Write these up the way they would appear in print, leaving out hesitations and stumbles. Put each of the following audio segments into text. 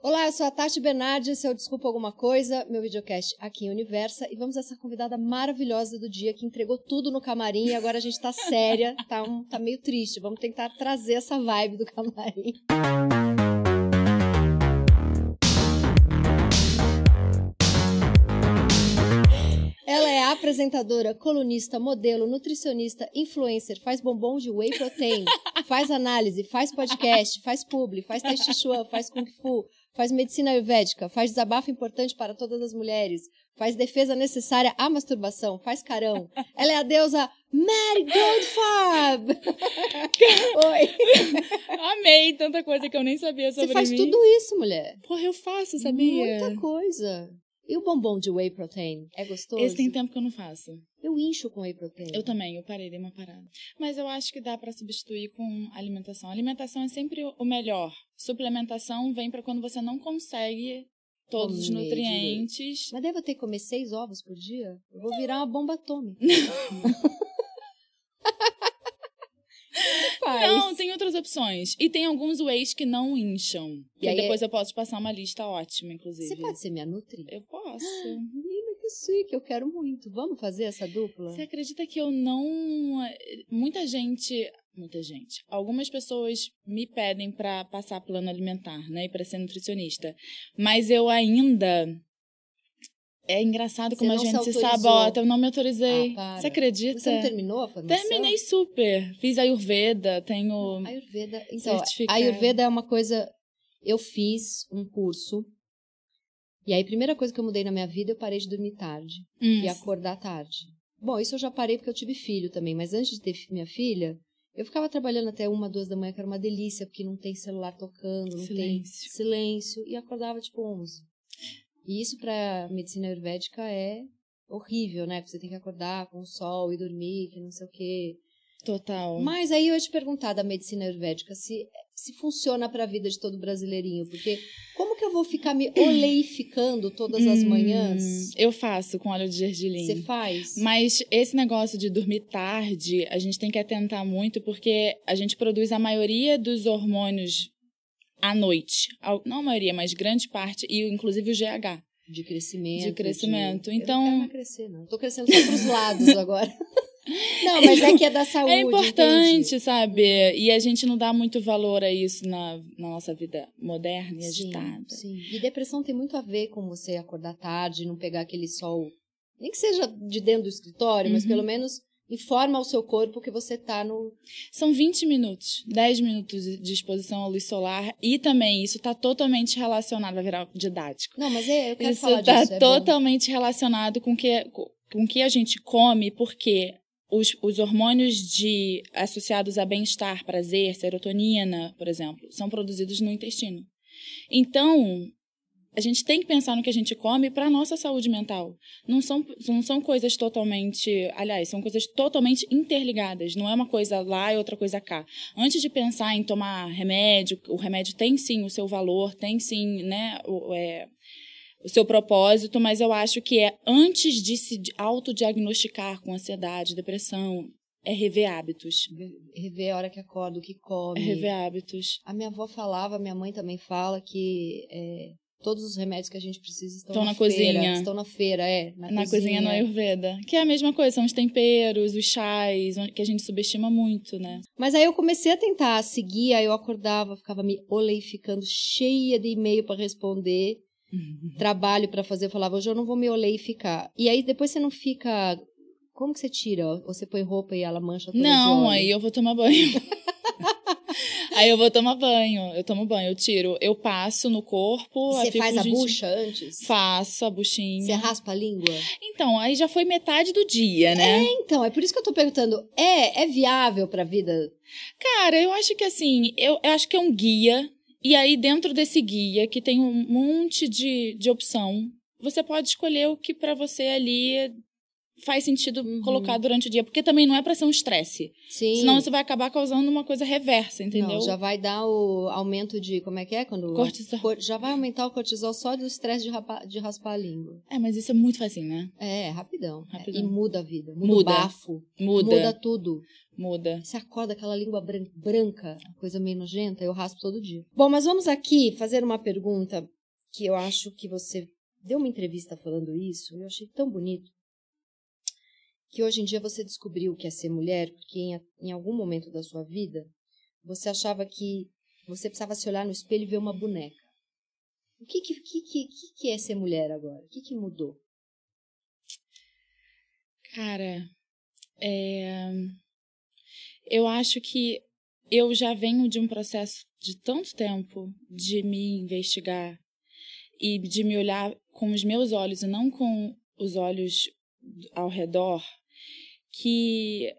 Olá, eu sou a Tati Bernardi, esse é o Desculpa Alguma Coisa, meu videocast aqui em Universa, e vamos a essa convidada maravilhosa do dia que entregou tudo no camarim e agora a gente tá séria, tá meio triste, vamos tentar trazer essa vibe do camarim. Ela é apresentadora, colunista, modelo, nutricionista, influencer, faz bombom de whey protein, faz análise, faz podcast, faz publi, faz tai chi chuan, faz kung fu, faz medicina ayurvédica, faz desabafo importante para todas as mulheres, faz defesa necessária à masturbação, faz carão. Ela é a deusa Mary Goldfarb! Oi! Amei tanta coisa que eu nem sabia sobre mim. Você faz tudo isso, mulher. Porra, eu faço, sabia? Muita coisa. E o bombom de whey protein? É gostoso? Esse tem tempo que eu não faço. Eu incho com whey protein. Eu também, eu parei, dei uma parada. Mas eu acho que dá pra substituir com alimentação. Alimentação é sempre o melhor. Suplementação vem pra quando você não consegue todos os nutrientes. Direito. Mas daí eu vou ter que comer 6 ovos por dia? Eu vou virar uma bomba atômica. Não, tem outras opções. E tem alguns wheys que não incham. E aí depois eu posso te passar uma lista ótima, inclusive. Você pode ser minha nutri? Eu posso. Menina, que chique, eu quero muito. Vamos fazer essa dupla? Você acredita que eu não... Muita gente... Algumas pessoas me pedem pra passar plano alimentar, né? E pra ser nutricionista. Mas eu ainda... É engraçado como a gente se sabota. Eu não me autorizei. Você acredita? Você não terminou a formação? Terminei super. Fiz Ayurveda, tenho... Ayurveda. Então, certificado. Ayurveda é uma coisa... Eu fiz um curso. E aí, a primeira coisa que eu mudei na minha vida, eu parei de dormir tarde. E acordar tarde. Bom, isso eu já parei porque eu tive filho também. Mas antes de ter minha filha, eu ficava trabalhando até 1, 2 da manhã, que era uma delícia, porque não tem celular tocando, não tem silêncio. E acordava tipo 11. E isso para medicina ayurvédica é horrível, né? Porque você tem que acordar com o sol e dormir, que não sei o quê. Total. Mas aí eu ia te perguntar da medicina ayurvédica se funciona para a vida de todo brasileirinho. Porque como que eu vou ficar me oleificando todas as manhãs? Eu faço com óleo de gergelim. Você faz? Mas esse negócio de dormir tarde, a gente tem que atentar muito, porque a gente produz a maioria dos hormônios à noite. Não a maioria, mas grande parte, e inclusive o GH. De crescimento. De crescimento. Então... Eu não quero mais crescer, não. Tô crescendo só pros lados agora. Não, mas é que é da saúde. É importante, entendi. Sabe? E a gente não dá muito valor a isso na nossa vida moderna e agitada. Sim. E depressão tem muito a ver com você acordar tarde, não pegar aquele sol, nem que seja de dentro do escritório, mas pelo menos... Informa ao seu corpo que você tá no... São 20 minutos, 10 minutos de exposição à luz solar. E também isso tá totalmente relacionado, vai virar didático. Não, mas eu quero isso falar disso. Isso tá totalmente relacionado com o que a gente come, porque os hormônios associados a bem-estar, prazer, serotonina, por exemplo, são produzidos no intestino. Então... A gente tem que pensar no que a gente come para a nossa saúde mental. Não são coisas totalmente... Aliás, são coisas totalmente interligadas. Não é uma coisa lá e outra coisa cá. Antes de pensar em tomar remédio, o remédio tem sim o seu valor, tem sim, né, o seu propósito, mas eu acho que antes de se autodiagnosticar com ansiedade, depressão, é rever hábitos. Rever a hora que acorda, o que come. É rever hábitos. A minha avó falava, minha mãe também fala que... Todos os remédios que a gente precisa estão na cozinha. Feira. Estão na feira, Na cozinha no Ayurveda. Que é a mesma coisa, são os temperos, os chás, que a gente subestima muito, né? Mas aí eu comecei a tentar seguir, aí eu acordava, ficava me oleificando, cheia de e-mail para responder, trabalho para fazer. Eu falava, hoje eu não vou me oleificar. E aí depois você não fica... Como que você tira? Ou você põe roupa e ela mancha toda de óleo? Não, aí eu vou tomar banho. Aí eu vou tomar banho, eu tomo banho, eu tiro, eu passo no corpo... E você faz a bucha antes? Faço a buchinha. Você raspa a língua? Então, aí já foi metade do dia, né? Então, é por isso que eu tô perguntando, é viável pra vida? Cara, eu acho que assim, eu acho que é um guia, e aí dentro desse guia, que tem um monte de opção, você pode escolher o que pra você ali faz sentido colocar durante o dia. Porque também não é para ser um estresse. Sim. Senão você vai acabar causando uma coisa reversa, entendeu? Não, já vai dar o aumento de... Como é que é? Quando cortisol. Já vai aumentar o cortisol só do estresse de raspar a língua. Mas isso é muito facinho, né? Rapidão. E muda a vida. Muda o bafo. Muda. Muda tudo. Muda. Você acorda aquela língua branca, coisa meio nojenta, eu raspo todo dia. Bom, mas vamos aqui fazer uma pergunta que eu acho que você deu uma entrevista falando isso, eu achei tão bonito, que hoje em dia você descobriu o que é ser mulher, porque em algum momento da sua vida, você achava que você precisava se olhar no espelho e ver uma boneca. O que é ser mulher agora? O que mudou? Cara, eu acho que eu já venho de um processo de tanto tempo de me investigar e de me olhar com os meus olhos e não com os olhos ao redor, que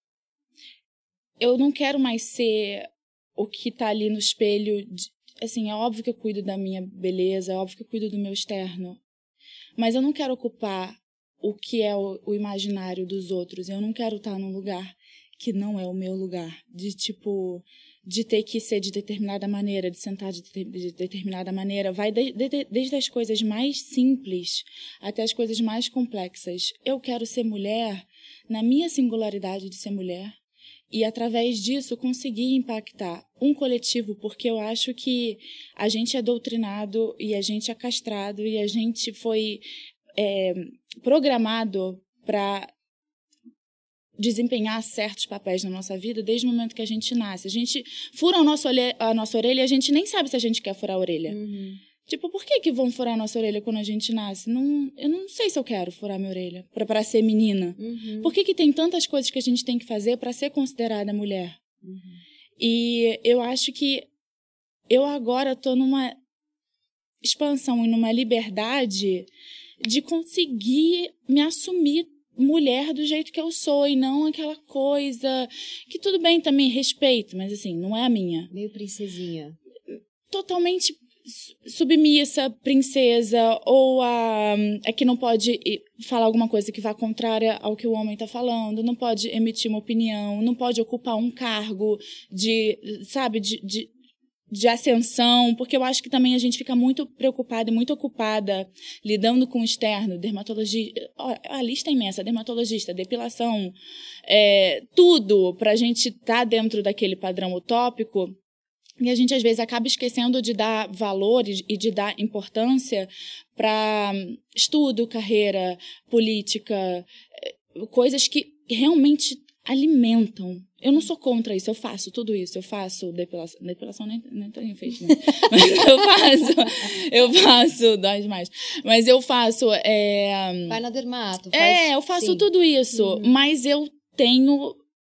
eu não quero mais ser o que está ali no espelho. Assim, é óbvio que eu cuido da minha beleza, é óbvio que eu cuido do meu externo, mas eu não quero ocupar o que é o imaginário dos outros. Eu não quero estar num lugar que não é o meu lugar, de ter que ser de determinada maneira, de sentar de determinada maneira. Vai desde as coisas mais simples até as coisas mais complexas. Eu quero ser mulher na minha singularidade de ser mulher e, através disso, conseguir impactar um coletivo, porque eu acho que a gente é doutrinado e a gente é castrado e a gente foi programado para desempenhar certos papéis na nossa vida desde o momento que a gente nasce. A gente fura a nossa orelha e a gente nem sabe se a gente quer furar a orelha. Por que vão furar a nossa orelha quando a gente nasce? Eu não sei se eu quero furar minha orelha para ser menina. Por que tem tantas coisas que a gente tem que fazer para ser considerada mulher? E eu acho que eu agora estou numa expansão e numa liberdade de conseguir me assumir mulher do jeito que eu sou e não aquela coisa que tudo bem também respeito, mas assim, não é a minha. Meio princesinha. Totalmente submissa, princesa, ou a que não pode falar alguma coisa que vá contrária ao que o homem está falando, não pode emitir uma opinião, não pode ocupar um cargo de ascensão, porque eu acho que também a gente fica muito preocupada e muito ocupada lidando com o externo, dermatologia, a lista é imensa, dermatologista, depilação, tudo pra gente estar dentro daquele padrão utópico, e a gente às vezes acaba esquecendo de dar valor e de dar importância para estudo, carreira, política, coisas que realmente alimentam. Eu não sou contra isso, eu faço tudo isso, eu faço depilação nem tenho feito, né? Mas eu faço, dói demais, mas eu faço... Vai na dermato. Eu faço tudo isso, mas eu tenho...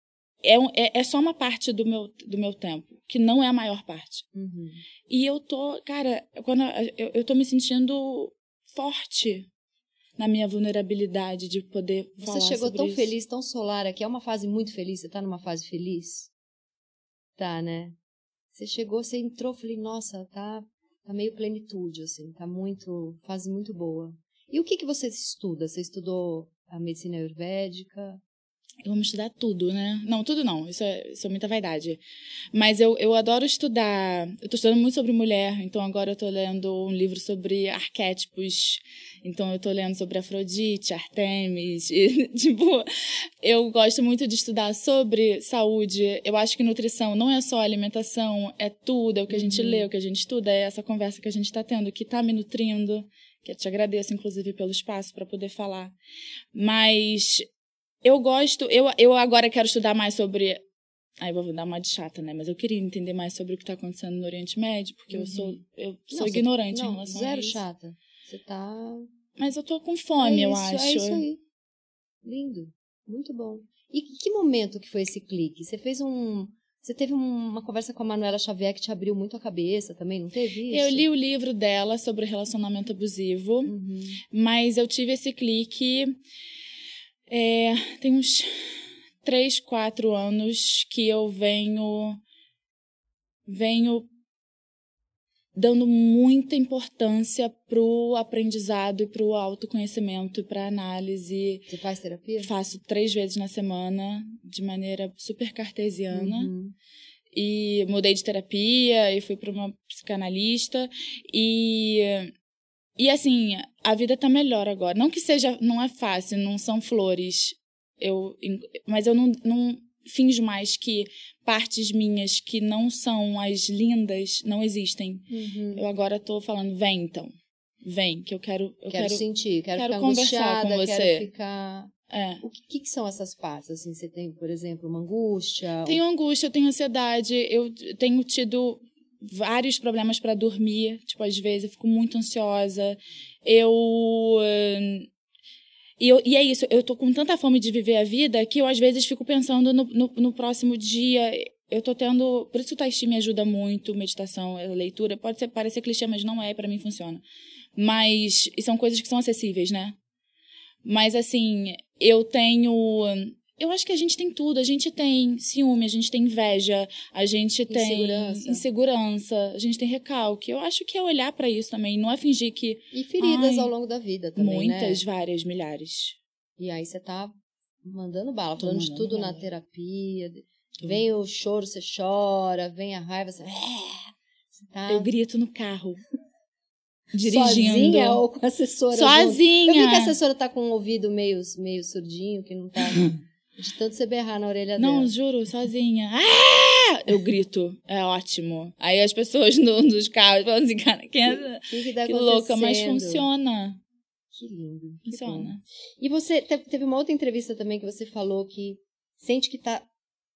É só uma parte do meu tempo, que não é a maior parte. E eu tô, cara, eu tô me sentindo forte na minha vulnerabilidade de poder falar sobre isso. Você chegou tão feliz, tão solar aqui. É uma fase muito feliz. Você tá numa fase feliz? Tá, né? Você chegou, você entrou, falei, nossa, tá meio plenitude, assim. Tá fase muito boa. E o que você estuda? Você estudou a medicina ayurvédica? Eu amo estudar tudo, né? Não, tudo não. Isso é muita vaidade. Mas eu adoro estudar. Eu tô estudando muito sobre mulher, então agora eu tô lendo um livro sobre arquétipos. Então eu tô lendo sobre Afrodite, Artemis. E, eu gosto muito de estudar sobre saúde. Eu acho que nutrição não é só alimentação, é tudo. É o que a gente lê, é o que a gente estuda. É essa conversa que a gente tá tendo, que tá me nutrindo. Que eu te agradeço, inclusive, pelo espaço para poder falar. Mas... eu agora quero estudar mais sobre... Aí eu vou dar uma de chata, né? Mas eu queria entender mais sobre o que está acontecendo no Oriente Médio, porque eu sou ignorante em relação a zero isso. chata. Você tá... Mas eu tô com fome, eu acho. É isso aí. Lindo. Muito bom. E que momento que foi esse clique? Você teve uma conversa com a Manuela Xavier que te abriu muito a cabeça também, não teve isso? Eu li o livro dela sobre relacionamento abusivo, mas eu tive esse clique... tem uns 3, 4 anos que eu venho dando muita importância pro aprendizado e pro autoconhecimento e pra análise. Você faz terapia? Faço 3 vezes na semana, de maneira super cartesiana. E mudei de terapia e fui para uma psicanalista. E assim, a vida tá melhor agora. Não que seja, não é fácil, não são flores. Mas eu não finjo mais que partes minhas que não são as lindas não existem. Eu agora tô falando, vem então. Vem, que eu quero sentir, quero ficar conversar com você. Quero ficar... O que são essas partes? Assim, você tem, por exemplo, uma angústia? Tenho angústia, eu tenho ansiedade, eu tenho tido vários problemas para dormir. Tipo, às vezes eu fico muito ansiosa. E é isso, eu tô com tanta fome de viver a vida que eu às vezes fico pensando no próximo dia. Eu tô tendo... Por isso o Tai Chi me ajuda muito, meditação, leitura. Pode parecer clichê, mas não é, pra mim funciona. Mas... E são coisas que são acessíveis, né? Mas assim, eu acho que a gente tem tudo. A gente tem ciúme, a gente tem inveja, a gente tem insegurança, a gente tem recalque. Eu acho que é olhar pra isso também, não é fingir que... E feridas ao longo da vida também, muitas, né? Várias, milhares. E aí você tá mandando bala, falando de tudo na terapia. Vem o choro, você chora. Vem a raiva, você tá... Eu grito no carro. Dirigindo. Sozinha ou com a assessora? Sozinha. Junto? Eu vi que a assessora tá com o ouvido meio surdinho, que não tá... De tanto você berrar na orelha dela. Não, juro, sozinha. Eu grito, é ótimo. Aí as pessoas nos carros falam assim, cara, que louca, mas funciona. Que lindo. Funciona. E você, teve uma outra entrevista também que você falou que sente que tá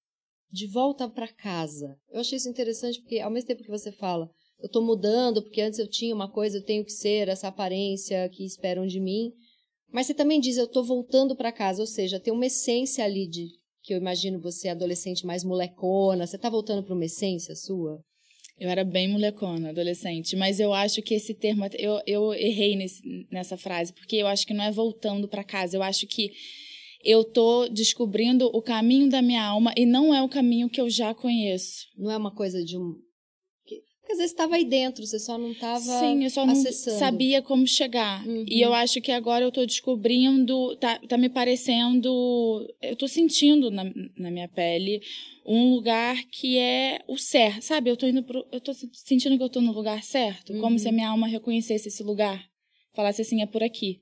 de volta pra casa. Eu achei isso interessante porque ao mesmo tempo que você fala, eu tô mudando porque antes eu tinha uma coisa, eu tenho que ser essa aparência que esperam de mim. Mas você também diz, eu tô voltando para casa, ou seja, tem uma essência ali que eu imagino você adolescente mais molecona, você tá voltando para uma essência sua? Eu era bem molecona, adolescente, mas eu acho que esse termo, eu errei nessa frase, porque eu acho que não é voltando para casa, eu acho que eu tô descobrindo o caminho da minha alma e não é o caminho que eu já conheço. Não é uma coisa de um... Porque às vezes estava aí dentro, você só não estava acessando. Sim, eu só não sabia como chegar. E eu acho que agora eu tô descobrindo, tá me parecendo, eu tô sentindo na minha pele um lugar que é o certo, sabe? Eu tô sentindo que eu tô no lugar certo, como se a minha alma reconhecesse esse lugar, falasse assim, é por aqui.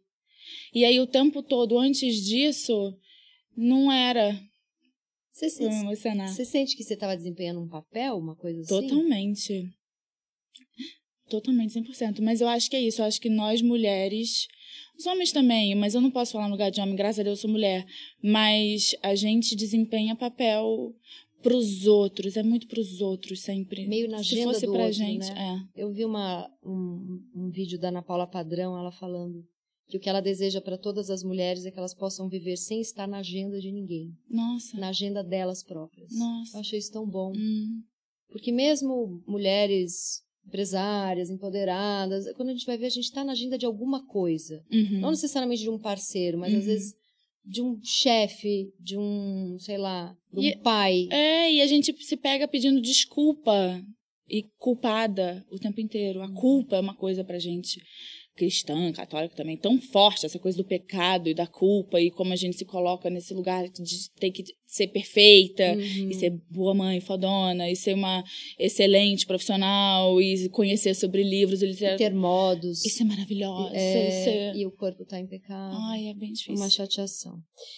E aí o tempo todo, antes disso, não era... Você sente que você estava desempenhando um papel, uma coisa assim? Totalmente, 100%. Mas eu acho que é isso. Eu acho que nós, mulheres... Os homens também, mas eu não posso falar no lugar de homem. Graças a Deus, eu sou mulher. Mas a gente desempenha papel pros outros. É muito pros outros, sempre. Meio na agenda do outro, Se fosse pra gente, né? Eu vi um vídeo da Ana Paula Padrão, ela falando que o que ela deseja para todas as mulheres é que elas possam viver sem estar na agenda de ninguém. Nossa. Na agenda delas próprias. Nossa. Eu achei isso tão bom. Porque mesmo mulheres... empresárias, empoderadas, quando a gente vai ver, a gente está na agenda de alguma coisa. Não necessariamente de um parceiro, mas às vezes de um chefe, de um, sei lá, de um pai. E a gente se pega pedindo desculpa e culpada o tempo inteiro. A culpa é uma coisa pra gente cristã, católica também, tão forte, essa coisa do pecado e da culpa e como a gente se coloca nesse lugar de ter que ser perfeita e ser boa mãe, fodona, e ser uma excelente profissional e conhecer sobre livros e literatura. E ter modos. E ser maravilhosa. E o corpo tá impecável. Ai, é bem difícil. Uma chateação.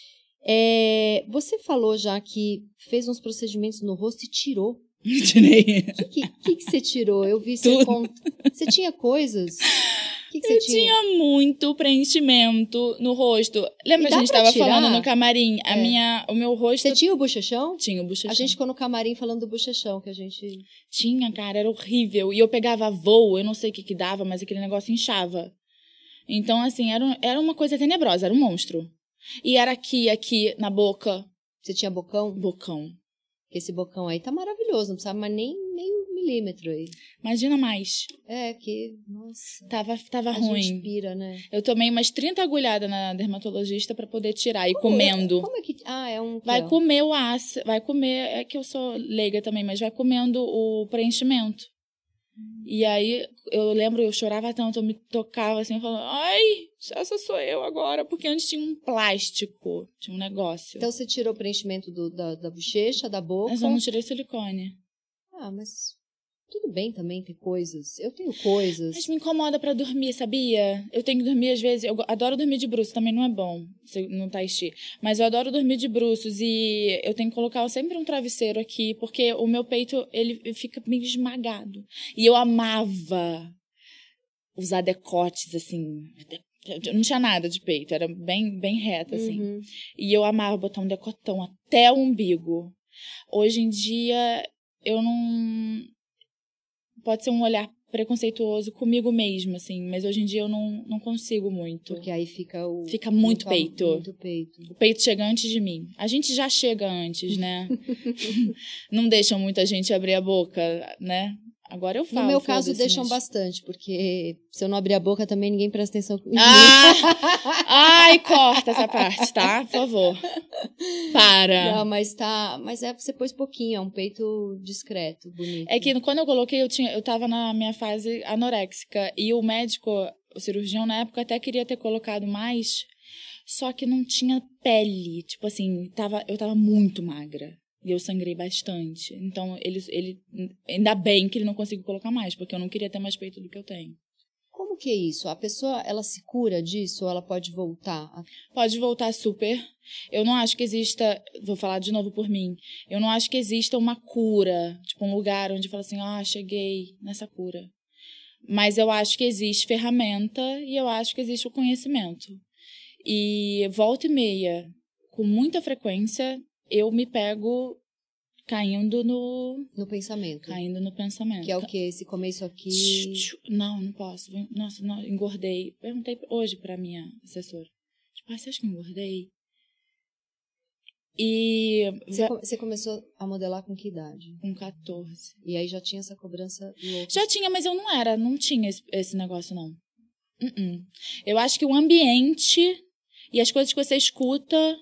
Você falou já que fez uns procedimentos no rosto e tirou. Tirei. O que você tirou? Eu vi você tinha coisas... Eu tinha muito preenchimento no rosto. Lembra que a gente estava falando no camarim? O meu rosto... Você tinha o bochechão? Tinha o bochechão. A gente ficou no camarim falando do bochechão, que a gente... Tinha, cara, era horrível. E eu pegava voo, eu não sei o que dava, mas aquele negócio inchava. Então, assim, era uma coisa tenebrosa, era um monstro. E era aqui, na boca. Você tinha bocão? Bocão. Esse bocão aí tá maravilhoso, não precisava mais nem meio milímetro aí. Imagina mais. Nossa. Tava ruim. A gente pira, né? Eu tomei umas 30 agulhadas na dermatologista pra poder tirar e comendo. Como é que... é um... Vai comer o ácido, vai comer... É que eu sou leiga também, mas vai comendo o preenchimento. E aí, eu lembro, eu chorava tanto, eu me tocava assim, falando, ai, essa sou eu agora, porque antes tinha um plástico, tinha um negócio. Então, você tirou o preenchimento da bochecha, da boca? Mas eu não tirei silicone. Ah, mas tudo bem também ter coisas. Eu tenho coisas. Mas me incomoda pra dormir, sabia? Eu tenho que dormir às vezes, eu adoro dormir de bruços, também não é bom, no tai chi. Mas eu adoro dormir de bruços e eu tenho que colocar sempre um travesseiro aqui, porque o meu peito, ele fica meio esmagado. E eu amava usar decotes, assim, não tinha nada de peito, era bem reta, assim. E eu amava botar um decotão até o umbigo. Hoje em dia, eu não... Pode ser um olhar preconceituoso comigo mesmo, assim, mas hoje em dia eu não consigo muito. Porque aí fica o... Fica muito peito. Muito peito. O peito chega antes de mim. A gente já chega antes, né? Não deixam muita gente abrir a boca, né? Agora eu falo. No meu caso, deixam bastante, porque se eu não abrir a boca também ninguém presta atenção comigo. Ai, corta essa parte, tá? Por favor. Para. Não, mas você pôs pouquinho, é um peito discreto, bonito. É que quando eu coloquei, eu tava na minha fase anoréxica, e o médico, o cirurgião na época até queria ter colocado mais, só que não tinha pele, tipo assim, eu tava muito magra. E eu sangrei bastante. Então, ele ainda bem que ele não conseguiu colocar mais, porque eu não queria ter mais peito do que eu tenho. Como que é isso? A pessoa, ela se cura disso ou ela pode voltar? Pode voltar super. Eu não acho que exista, vou falar de novo por mim, eu não acho que exista uma cura, tipo um lugar onde fala assim, cheguei nessa cura. Mas eu acho que existe ferramenta e eu acho que existe o conhecimento. E volta e meia, com muita frequência, eu me pego caindo no pensamento. Caindo no pensamento. Que é o quê? Se comer isso aqui... Não posso. Nossa, não, engordei. Perguntei hoje pra minha assessora. Tipo, você acha que eu engordei? E... Você começou a modelar com que idade? Com 14. E aí já tinha essa cobrança louca? Já tinha, mas eu não tinha esse negócio, não. Eu acho que o ambiente e as coisas que você escuta...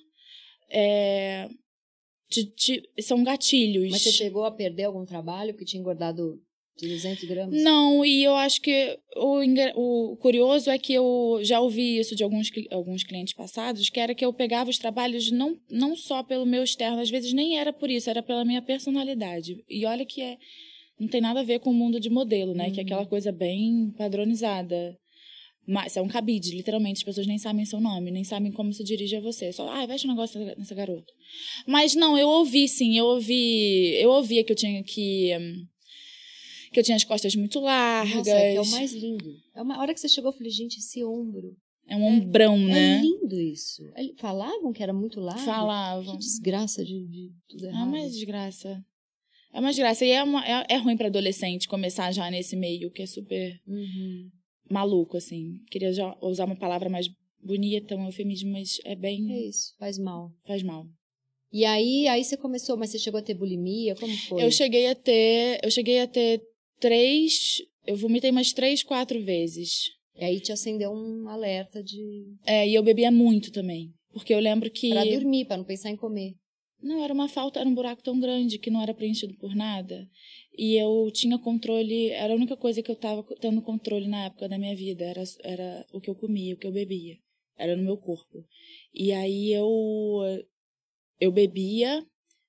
são gatilhos. Mas você chegou a perder algum trabalho porque tinha engordado 200 gramas? Não, e eu acho que o curioso é que eu já ouvi isso de alguns clientes passados, que era que eu pegava os trabalhos não só pelo meu externo, às vezes nem era por isso, era pela minha personalidade. E olha que não tem nada a ver com o mundo de modelo, né? Que é aquela coisa bem padronizada. Mas é um cabide, literalmente, as pessoas nem sabem seu nome, nem sabem como se dirige a você. Só, veste um negócio nessa garota. Mas não, eu ouvi sim, eu ouvia que eu tinha que eu tinha as costas muito largas. Nossa, que é o mais lindo. A hora que você chegou, eu falei, gente, esse ombro. É um ombrão, né? É lindo isso. Falavam que era muito largo? Falavam. Que desgraça de tudo errado. É uma desgraça. É uma desgraça. E é ruim para adolescente começar já nesse meio, que é super... maluco, assim. Queria já usar uma palavra mais bonita, um eufemismo, mas é bem... É isso, faz mal. Faz mal. E aí você começou, mas você chegou a ter bulimia? Como foi? Eu cheguei a ter 3... Eu vomitei umas 3, 4 vezes. E aí te acendeu um alerta de... E eu bebia muito também. Porque eu lembro que... Pra dormir, pra não pensar em comer. Não, era um buraco tão grande que não era preenchido por nada. E eu tinha controle, era a única coisa que eu tava tendo controle na época da minha vida, era o que eu comia, o que eu bebia. Era no meu corpo. E aí eu bebia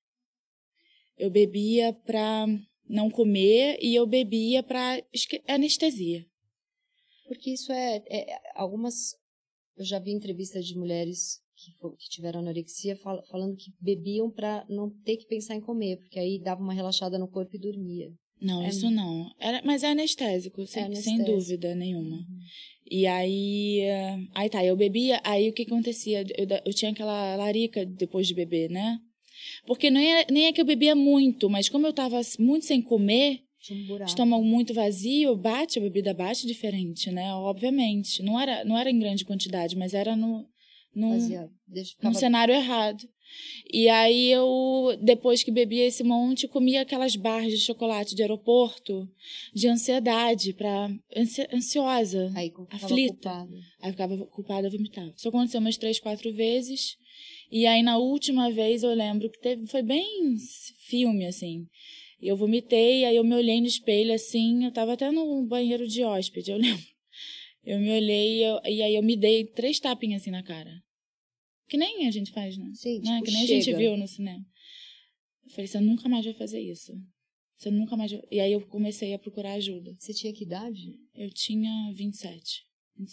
pra não comer e eu bebia pra anestesia. Porque isso algumas... Eu já vi entrevistas de mulheres que tiveram anorexia falando que bebiam pra não ter que pensar em comer, porque aí dava uma relaxada no corpo e dormia. Não, isso não. Mas é anestésico, sem dúvida nenhuma. E aí eu bebia, aí o que acontecia? Eu tinha aquela larica depois de beber, né? Porque nem é que eu bebia muito, mas como eu tava muito sem comer, estômago muito vazio, a bebida bate diferente, né? Obviamente. Não era em grande quantidade, mas era num cenário errado. E aí eu, depois que bebia esse monte, comia aquelas barras de chocolate de aeroporto, de ansiedade, ansiosa, aflita. Culpada. Aí eu ficava culpada, vomitava. Isso aconteceu umas 3, 4 vezes. E aí na última vez eu lembro que foi bem filme, assim. E eu vomitei, aí eu me olhei no espelho, assim, eu tava até no banheiro de hóspede, eu lembro. Eu me olhei e aí eu me dei 3 tapinhas assim na cara. Que nem a gente faz, né? Sim, né? tipo, Que nem chega. a gente viu no cinema. Eu falei, você nunca mais vai fazer isso. Você nunca mais vai... E aí eu comecei a procurar ajuda. Você tinha que idade? Eu tinha 27,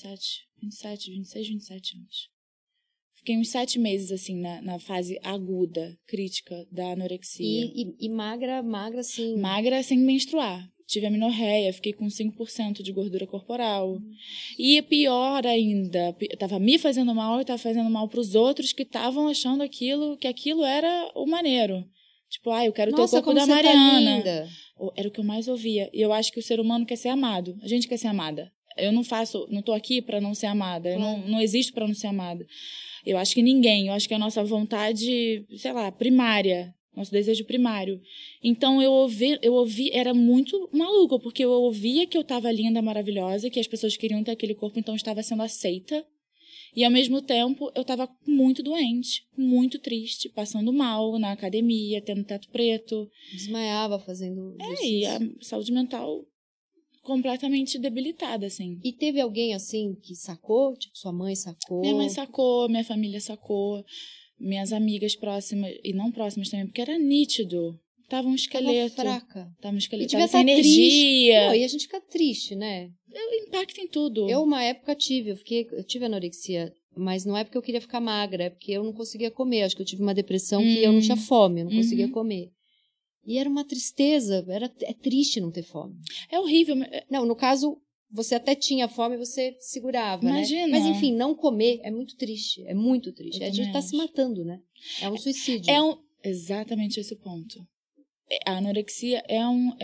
26, 27 anos. Fiquei uns 7 meses, assim, na fase aguda, crítica da anorexia. E magra, assim... Magra sem menstruar. Tive amenorreia, fiquei com 5% de gordura corporal. E pior ainda, estava me fazendo mal e estava fazendo mal para os outros que estavam achando que aquilo era o maneiro. Tipo, eu quero ter o corpo da Mariana. Tá linda. Era o que eu mais ouvia. E eu acho que o ser humano quer ser amado. A gente quer ser amada. Eu não tô aqui para não ser amada. Eu não existo para não ser amada. Eu acho que ninguém. Eu acho que é a nossa vontade, sei lá, primária. Nosso desejo primário. Então, eu ouvi, era muito maluco, porque eu ouvia que eu estava linda, maravilhosa, que as pessoas queriam ter aquele corpo, então eu estava sendo aceita. E, ao mesmo tempo, eu estava muito doente, muito triste, passando mal na academia, tendo teto preto. Desmaiava fazendo exercício. E a saúde mental completamente debilitada, assim. E teve alguém, assim, que sacou? Tipo, sua mãe sacou? Minha mãe sacou, minha família sacou, minhas amigas próximas, e não próximas também, porque era nítido. Tava um esqueleto. Tava fraca. Tava um esqueleto. E devia tava sem energia. energia. Não, e a gente fica triste, né? Impacta em tudo. Eu, uma época, eu tive anorexia, mas não é porque eu queria ficar magra, é porque eu não conseguia comer. Acho que eu tive uma depressão que eu não tinha fome, eu não conseguia comer. E era uma tristeza, é triste não ter fome. É horrível. Não, no caso, você até tinha fome e você segurava, Imagina. né? Mas, enfim, não comer é muito triste, é muito triste. A gente tá se matando, né? É um suicídio. Exatamente esse o ponto. A anorexia é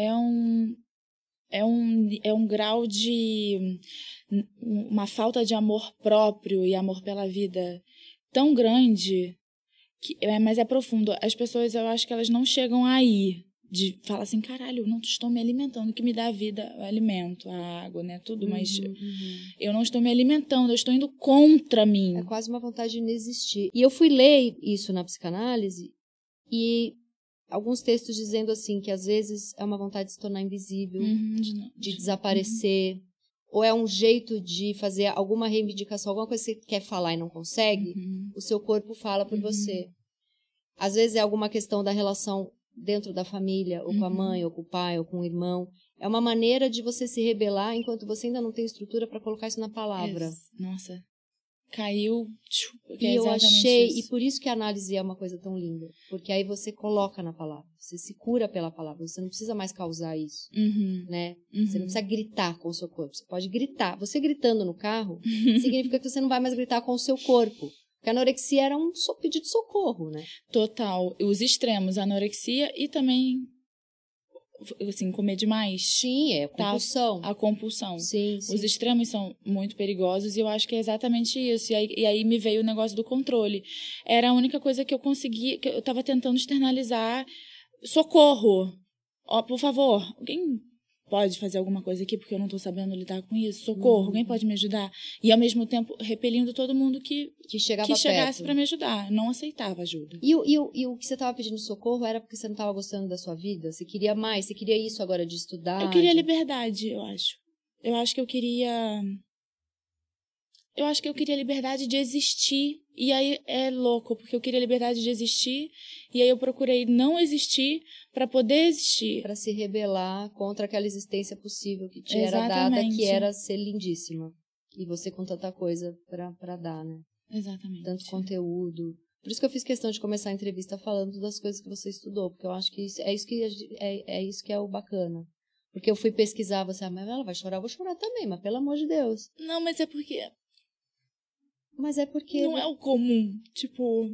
um grau de... uma falta de amor próprio e amor pela vida tão grande, mas é profundo. As pessoas, eu acho que elas não chegam aí, de falar assim, caralho, eu não estou me alimentando, o que me dá a vida, o alimento, a água, né, tudo, mas eu não estou me alimentando, eu estou indo contra mim. É quase uma vontade de não existir. E eu fui ler isso na psicanálise e... alguns textos dizendo assim, que às vezes é uma vontade de se tornar invisível, de desaparecer, ou é um jeito de fazer alguma reivindicação, alguma coisa que você quer falar e não consegue, o seu corpo fala por você. Às vezes é alguma questão da relação dentro da família, ou com a mãe, ou com o pai, ou com o irmão. É uma maneira de você se rebelar enquanto você ainda não tem estrutura para colocar isso na palavra. Nossa, caiu. E eu achei, isso. E por isso que a análise é uma coisa tão linda, porque aí você coloca na palavra, você se cura pela palavra, você não precisa mais causar isso, né? Você não precisa gritar com o seu corpo, você pode gritar. Você gritando no carro significa que você não vai mais gritar com o seu corpo, porque a anorexia era um pedido de socorro, né? Total, os extremos, a anorexia e também... assim, comer demais. Sim, é compulsão. A compulsão. Sim. Os extremos são muito perigosos e eu acho que é exatamente isso. E aí me veio o negócio do controle. Era a única coisa que eu conseguia, que eu estava tentando externalizar. Socorro! Por favor, alguém pode fazer alguma coisa aqui porque eu não estou sabendo lidar com isso? Socorro, alguém pode me ajudar? E ao mesmo tempo repelindo todo mundo que chegasse para me ajudar. Não aceitava ajuda. E o que você estava pedindo socorro era porque você não estava gostando da sua vida? Você queria mais? Você queria isso agora de estudar? Eu queria liberdade, eu acho. Eu acho que eu queria liberdade de existir. E aí é louco, porque eu queria liberdade de existir. E aí eu procurei não existir para poder existir. Para se rebelar contra aquela existência possível que te era dada, que era ser lindíssima. E você com tanta coisa para dar, né? Exatamente. Tanto conteúdo. Por isso que eu fiz questão de começar a entrevista falando das coisas que você estudou, porque eu acho que é isso que é o bacana. Porque eu fui pesquisar, você, mas ela vai chorar, eu vou chorar também, mas pelo amor de Deus. Não, mas é porque... Não é o comum, tipo...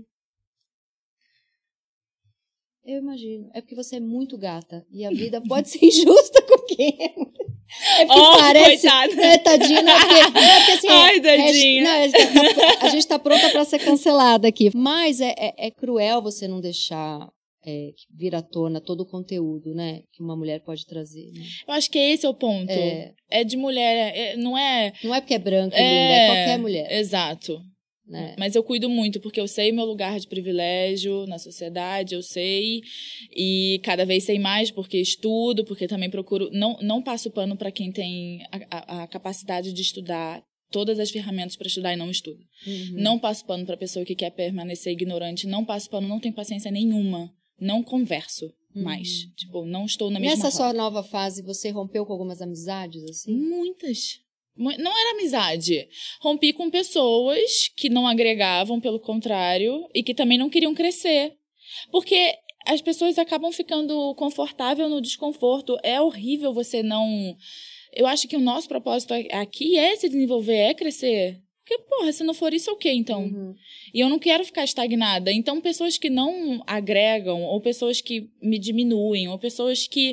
Eu imagino. É porque você é muito gata. E a vida pode ser injusta com quem é. É porque parece... coitada. Tadinha, não, porque assim... Ai, tadinha. A gente tá pronta pra ser cancelada aqui. Mas é cruel você não deixar vir à tona todo o conteúdo, né? Que uma mulher pode trazer, né? Eu acho que esse é o ponto. É de mulher, não é... Não é porque é branca e linda, é qualquer mulher. Exato. né? Mas eu cuido muito, porque eu sei meu lugar de privilégio na sociedade, eu sei, e cada vez sei mais, porque estudo, porque também procuro... Não passo pano para quem tem a capacidade de estudar, todas as ferramentas para estudar e não estuda. Não passo pano para pessoa que quer permanecer ignorante, não passo pano, não tenho paciência nenhuma, não converso mais. Tipo, não estou na mesma Nessa roda. sua nova fase, você rompeu com algumas amizades, assim? Muitas. Não era amizade. Rompi com pessoas que não agregavam, pelo contrário, e que também não queriam crescer. Porque as pessoas acabam ficando confortáveis no desconforto. É horrível você não... Eu acho que o nosso propósito aqui é se desenvolver, é crescer. Porque, porra, se não for isso, é o quê, então? E eu não quero ficar estagnada. Então, pessoas que não agregam, ou pessoas que me diminuem, ou pessoas que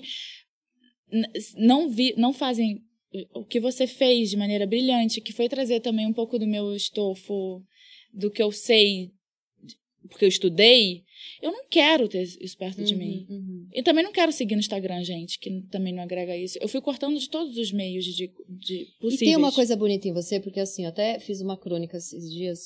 não fazem o que você fez de maneira brilhante, que foi trazer também um pouco do meu estofo, do que eu sei, porque eu estudei, eu não quero ter isso perto de mim. E também não quero seguir no Instagram, gente, que também não agrega isso. Eu fui cortando de todos os meios de possíveis. E tem uma coisa bonita em você, porque assim, eu até fiz uma crônica esses dias.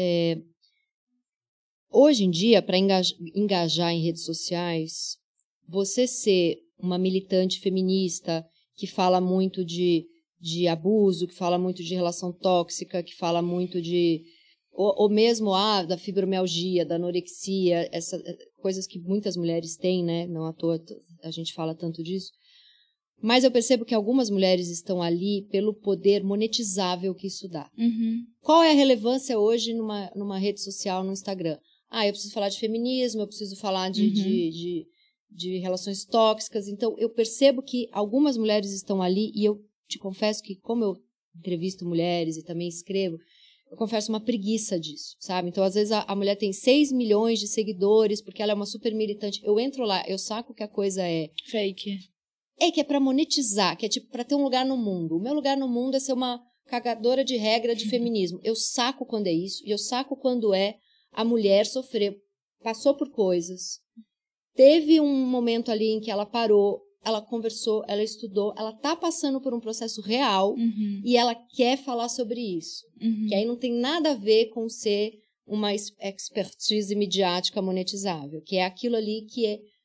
Hoje em dia, para engajar em redes sociais, você ser uma militante feminista que fala muito de abuso, que fala muito de relação tóxica, que fala muito de... Ou mesmo da fibromialgia, da anorexia, coisas que muitas mulheres têm, né? Não à toa a gente fala tanto disso. Mas eu percebo que algumas mulheres estão ali pelo poder monetizável que isso dá. Qual é a relevância hoje numa rede social, no Instagram? Eu preciso falar de feminismo, eu preciso falar de relações tóxicas. Então, eu percebo que algumas mulheres estão ali, e eu te confesso que, como eu entrevisto mulheres e também escrevo, eu confesso uma preguiça disso, sabe? Então, às vezes, a mulher tem 6 milhões de seguidores, porque ela é uma super militante. Eu entro lá, eu saco que a coisa é... Fake. Que é pra monetizar, que é tipo pra ter um lugar no mundo. O meu lugar no mundo é ser uma cagadora de regra de feminismo. Eu saco quando é isso, e eu saco quando é a mulher sofreu, passou por coisas, teve um momento ali em que ela parou, ela conversou, ela estudou, ela tá passando por um processo real e ela quer falar sobre isso. Que aí não tem nada a ver com ser uma expertise midiática monetizável, que é aquilo ali que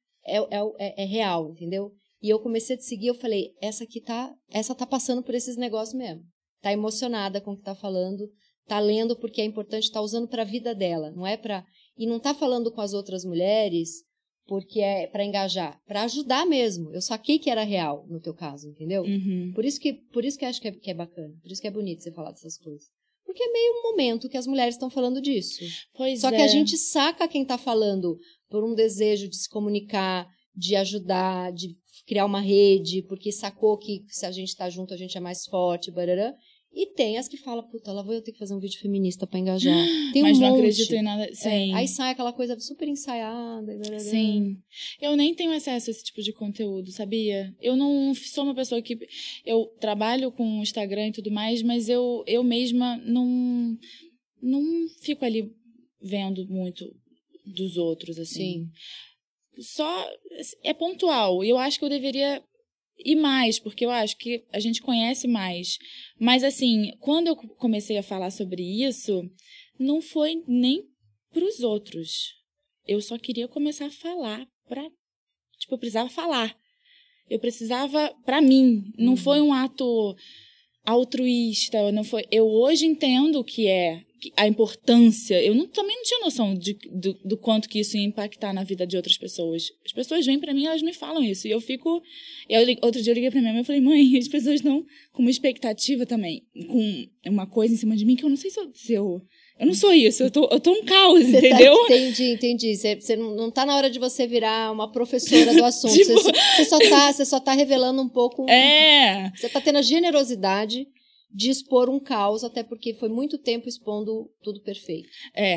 é real, entendeu? E eu comecei a te seguir, eu falei, essa tá passando por esses negócios mesmo. Tá emocionada com o que tá falando, tá lendo porque é importante, tá usando pra vida dela, não é pra... E não tá falando com as outras mulheres porque é pra engajar, pra ajudar mesmo. Eu saquei que era real no teu caso, entendeu? Por isso que eu acho que é bacana, por isso que é bonito você falar dessas coisas. Porque é meio um momento que as mulheres estão falando disso. Só que a gente saca quem tá falando por um desejo de se comunicar, de ajudar, de criar uma rede, porque sacou que se a gente tá junto a gente é mais forte, barará. E tem as que falam, puta, lá vou eu ter que fazer um vídeo feminista pra engajar. Tem Mas um não monte. acredito em nada. Sim. Aí sai aquela coisa super ensaiada. Barará. Sim. Eu nem tenho acesso a esse tipo de conteúdo, sabia? Eu não sou uma pessoa que... Eu trabalho com o Instagram e tudo mais, mas eu mesma não fico ali vendo muito dos outros, assim. Sim. Só é pontual. E eu acho que eu deveria ir mais, porque eu acho que a gente conhece mais. Mas, assim, quando eu comecei a falar sobre isso, não foi nem pros outros. Eu só queria começar a falar eu precisava falar. Eu precisava pra mim. Não foi um ato altruísta, não foi... Eu hoje entendo o que é a importância. Eu também não tinha noção do quanto que isso ia impactar na vida de outras pessoas. As pessoas vêm pra mim, elas me falam isso. E eu fico... Outro dia eu liguei pra minha mãe e falei, mãe, as pessoas estão com uma expectativa também, com uma coisa em cima de mim que eu não sei se eu não sou isso, eu tô um caos, entendeu? Entendi. Você não tá na hora de você virar uma professora do assunto. Tipo... Você só tá revelando um pouco... Você tá tendo a generosidade de expor um caos, até porque foi muito tempo expondo tudo perfeito.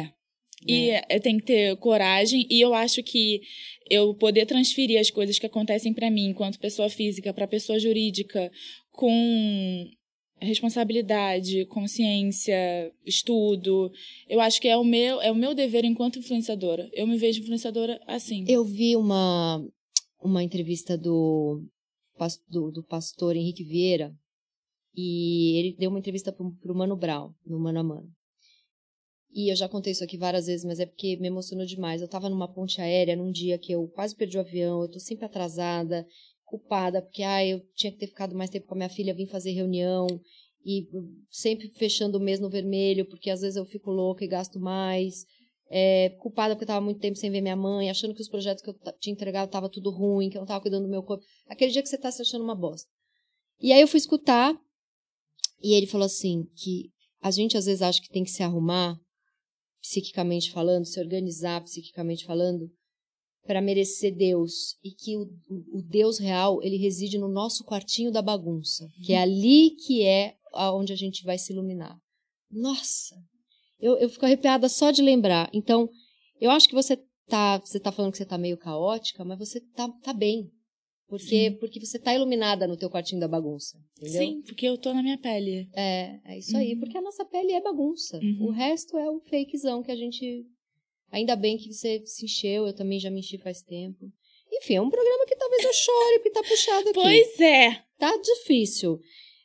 E eu tenho que ter coragem, e eu acho que eu poder transferir as coisas que acontecem pra mim, enquanto pessoa física, pra pessoa jurídica, com responsabilidade, consciência, estudo, eu acho que é o meu dever enquanto influenciadora. Eu me vejo influenciadora assim. Eu vi uma entrevista do pastor Henrique Vieira, e ele deu uma entrevista pro Mano Brown, no Mano a Mano. E eu já contei isso aqui várias vezes, mas é porque me emocionou demais. Eu tava numa ponte aérea num dia que eu quase perdi o avião, eu tô sempre atrasada, culpada, porque eu tinha que ter ficado mais tempo com a minha filha, vim fazer reunião, e sempre fechando o mês no vermelho, porque às vezes eu fico louca e gasto mais. Culpada porque eu tava muito tempo sem ver minha mãe, achando que os projetos que eu tinha entregado tava tudo ruim, que eu não tava cuidando do meu corpo. Aquele dia que você tá se achando uma bosta. E aí eu fui escutar, e ele falou assim, que a gente às vezes acha que tem que se arrumar, psiquicamente falando, se organizar psiquicamente falando, para merecer Deus. E que o Deus real, ele reside no nosso quartinho da bagunça. Que é ali que é onde a gente vai se iluminar. Nossa! Eu fico arrepiada só de lembrar. Então, eu acho que você tá falando que você tá meio caótica, mas você tá bem. Porque você tá iluminada no teu quartinho da bagunça, entendeu? Sim, porque eu tô na minha pele. É isso aí, porque a nossa pele é bagunça. O resto é um fakezão que a gente... Ainda bem que você se encheu, eu também já me enchi faz tempo. Enfim, é um programa que talvez eu chore, porque tá puxado aqui. Pois é. Tá difícil.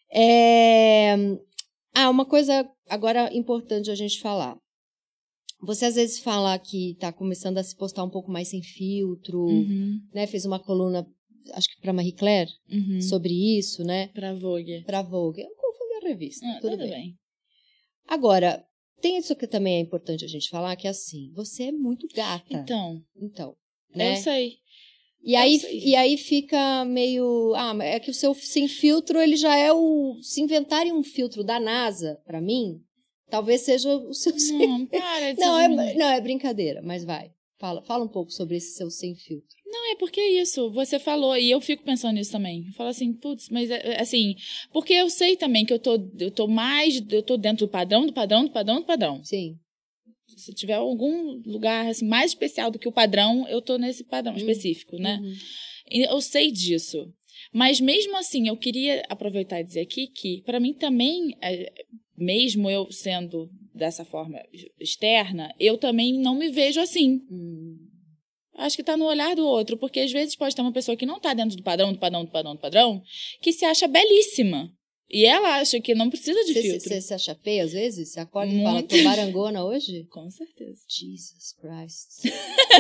Uma coisa agora importante a gente falar. Você às vezes fala que tá começando a se postar um pouco mais sem filtro, né? Fez uma coluna, acho que pra Marie Claire, sobre isso, né? Pra Vogue. Eu confundi a revista, tudo bem. Agora, tem isso que também é importante a gente falar, que é assim, você é muito gata. Então, né? Eu sei. E aí fica meio... é que o seu sem filtro, ele já é o... Se inventarem um filtro da NASA, pra mim, talvez seja o seu sem... Não, para de Não, é brincadeira, mas vai. Fala um pouco sobre esse seu sem filtro. Não, é porque é isso, você falou, e eu fico pensando nisso também. Eu falo assim, putz, mas assim, porque eu sei também que eu tô dentro do padrão. Sim. Se tiver algum lugar assim, mais especial do que o padrão, eu tô nesse padrão específico, né? E eu sei disso. Mas mesmo assim, eu queria aproveitar e dizer aqui que, para mim também, mesmo eu sendo dessa forma externa, eu também não me vejo assim. Acho que tá no olhar do outro, porque às vezes pode ter uma pessoa que não tá dentro do padrão, que se acha belíssima. E ela acha que não precisa de filtro. Você se acha feia às vezes? Você acorda e fala, tô barangona hoje? Com certeza. Jesus Christ.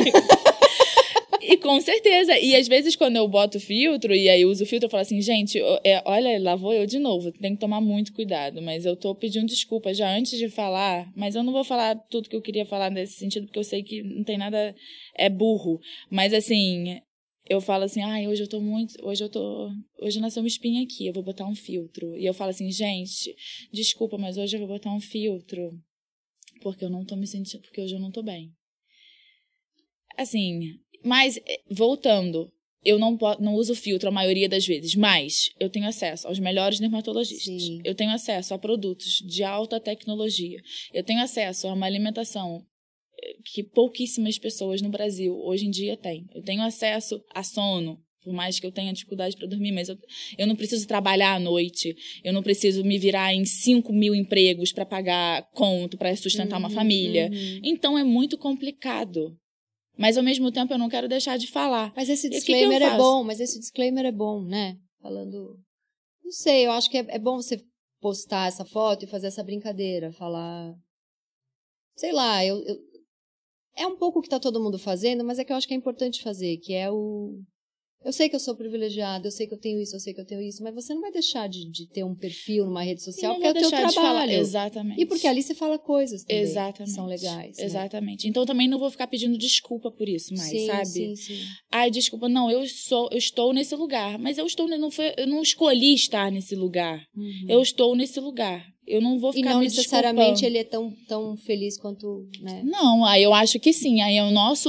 E com certeza. E às vezes quando eu boto filtro e aí uso o filtro, eu falo assim, gente, olha, lá vou eu de novo. Tem que tomar muito cuidado. Mas eu tô pedindo desculpa já antes de falar. Mas eu não vou falar tudo que eu queria falar nesse sentido, porque eu sei que não tem nada... É burro. Mas assim... Eu falo assim, hoje eu tô muito... Hoje nasceu uma espinha aqui, eu vou botar um filtro. E eu falo assim, gente, desculpa, mas hoje eu vou botar um filtro. Porque eu não tô me sentindo... Porque hoje eu não tô bem. Assim... Mas, voltando, eu não uso filtro a maioria das vezes, mas eu tenho acesso aos melhores dermatologistas. Sim. Eu tenho acesso a produtos de alta tecnologia. Eu tenho acesso a uma alimentação que pouquíssimas pessoas no Brasil hoje em dia têm. Eu tenho acesso a sono, por mais que eu tenha dificuldade para dormir, mas eu não preciso trabalhar à noite, eu não preciso me virar em 5.000 empregos para pagar conto, para sustentar uma família. Então, é muito complicado. Mas, ao mesmo tempo, eu não quero deixar de falar. Mas esse disclaimer é bom, né? Falando... Não sei, eu acho que é bom você postar essa foto e fazer essa brincadeira. Falar... Sei lá, é um pouco o que tá todo mundo fazendo, mas é que eu acho que é importante fazer, que é o... Eu sei que eu sou privilegiada, eu sei que eu tenho isso, mas você não vai deixar de ter um perfil numa rede social, porque é o teu trabalho. Falar. Exatamente. E porque ali você fala coisas também. Exatamente. Que são legais. Exatamente. Né? Então também não vou ficar pedindo desculpa por isso mais, sabe? Sim. Desculpa, não, eu estou nesse lugar, mas eu não escolhi estar nesse lugar. Eu estou nesse lugar. Eu não vou ficar me desculpando. E não necessariamente ele é tão feliz quanto, né? Não, aí eu acho que sim. Aí é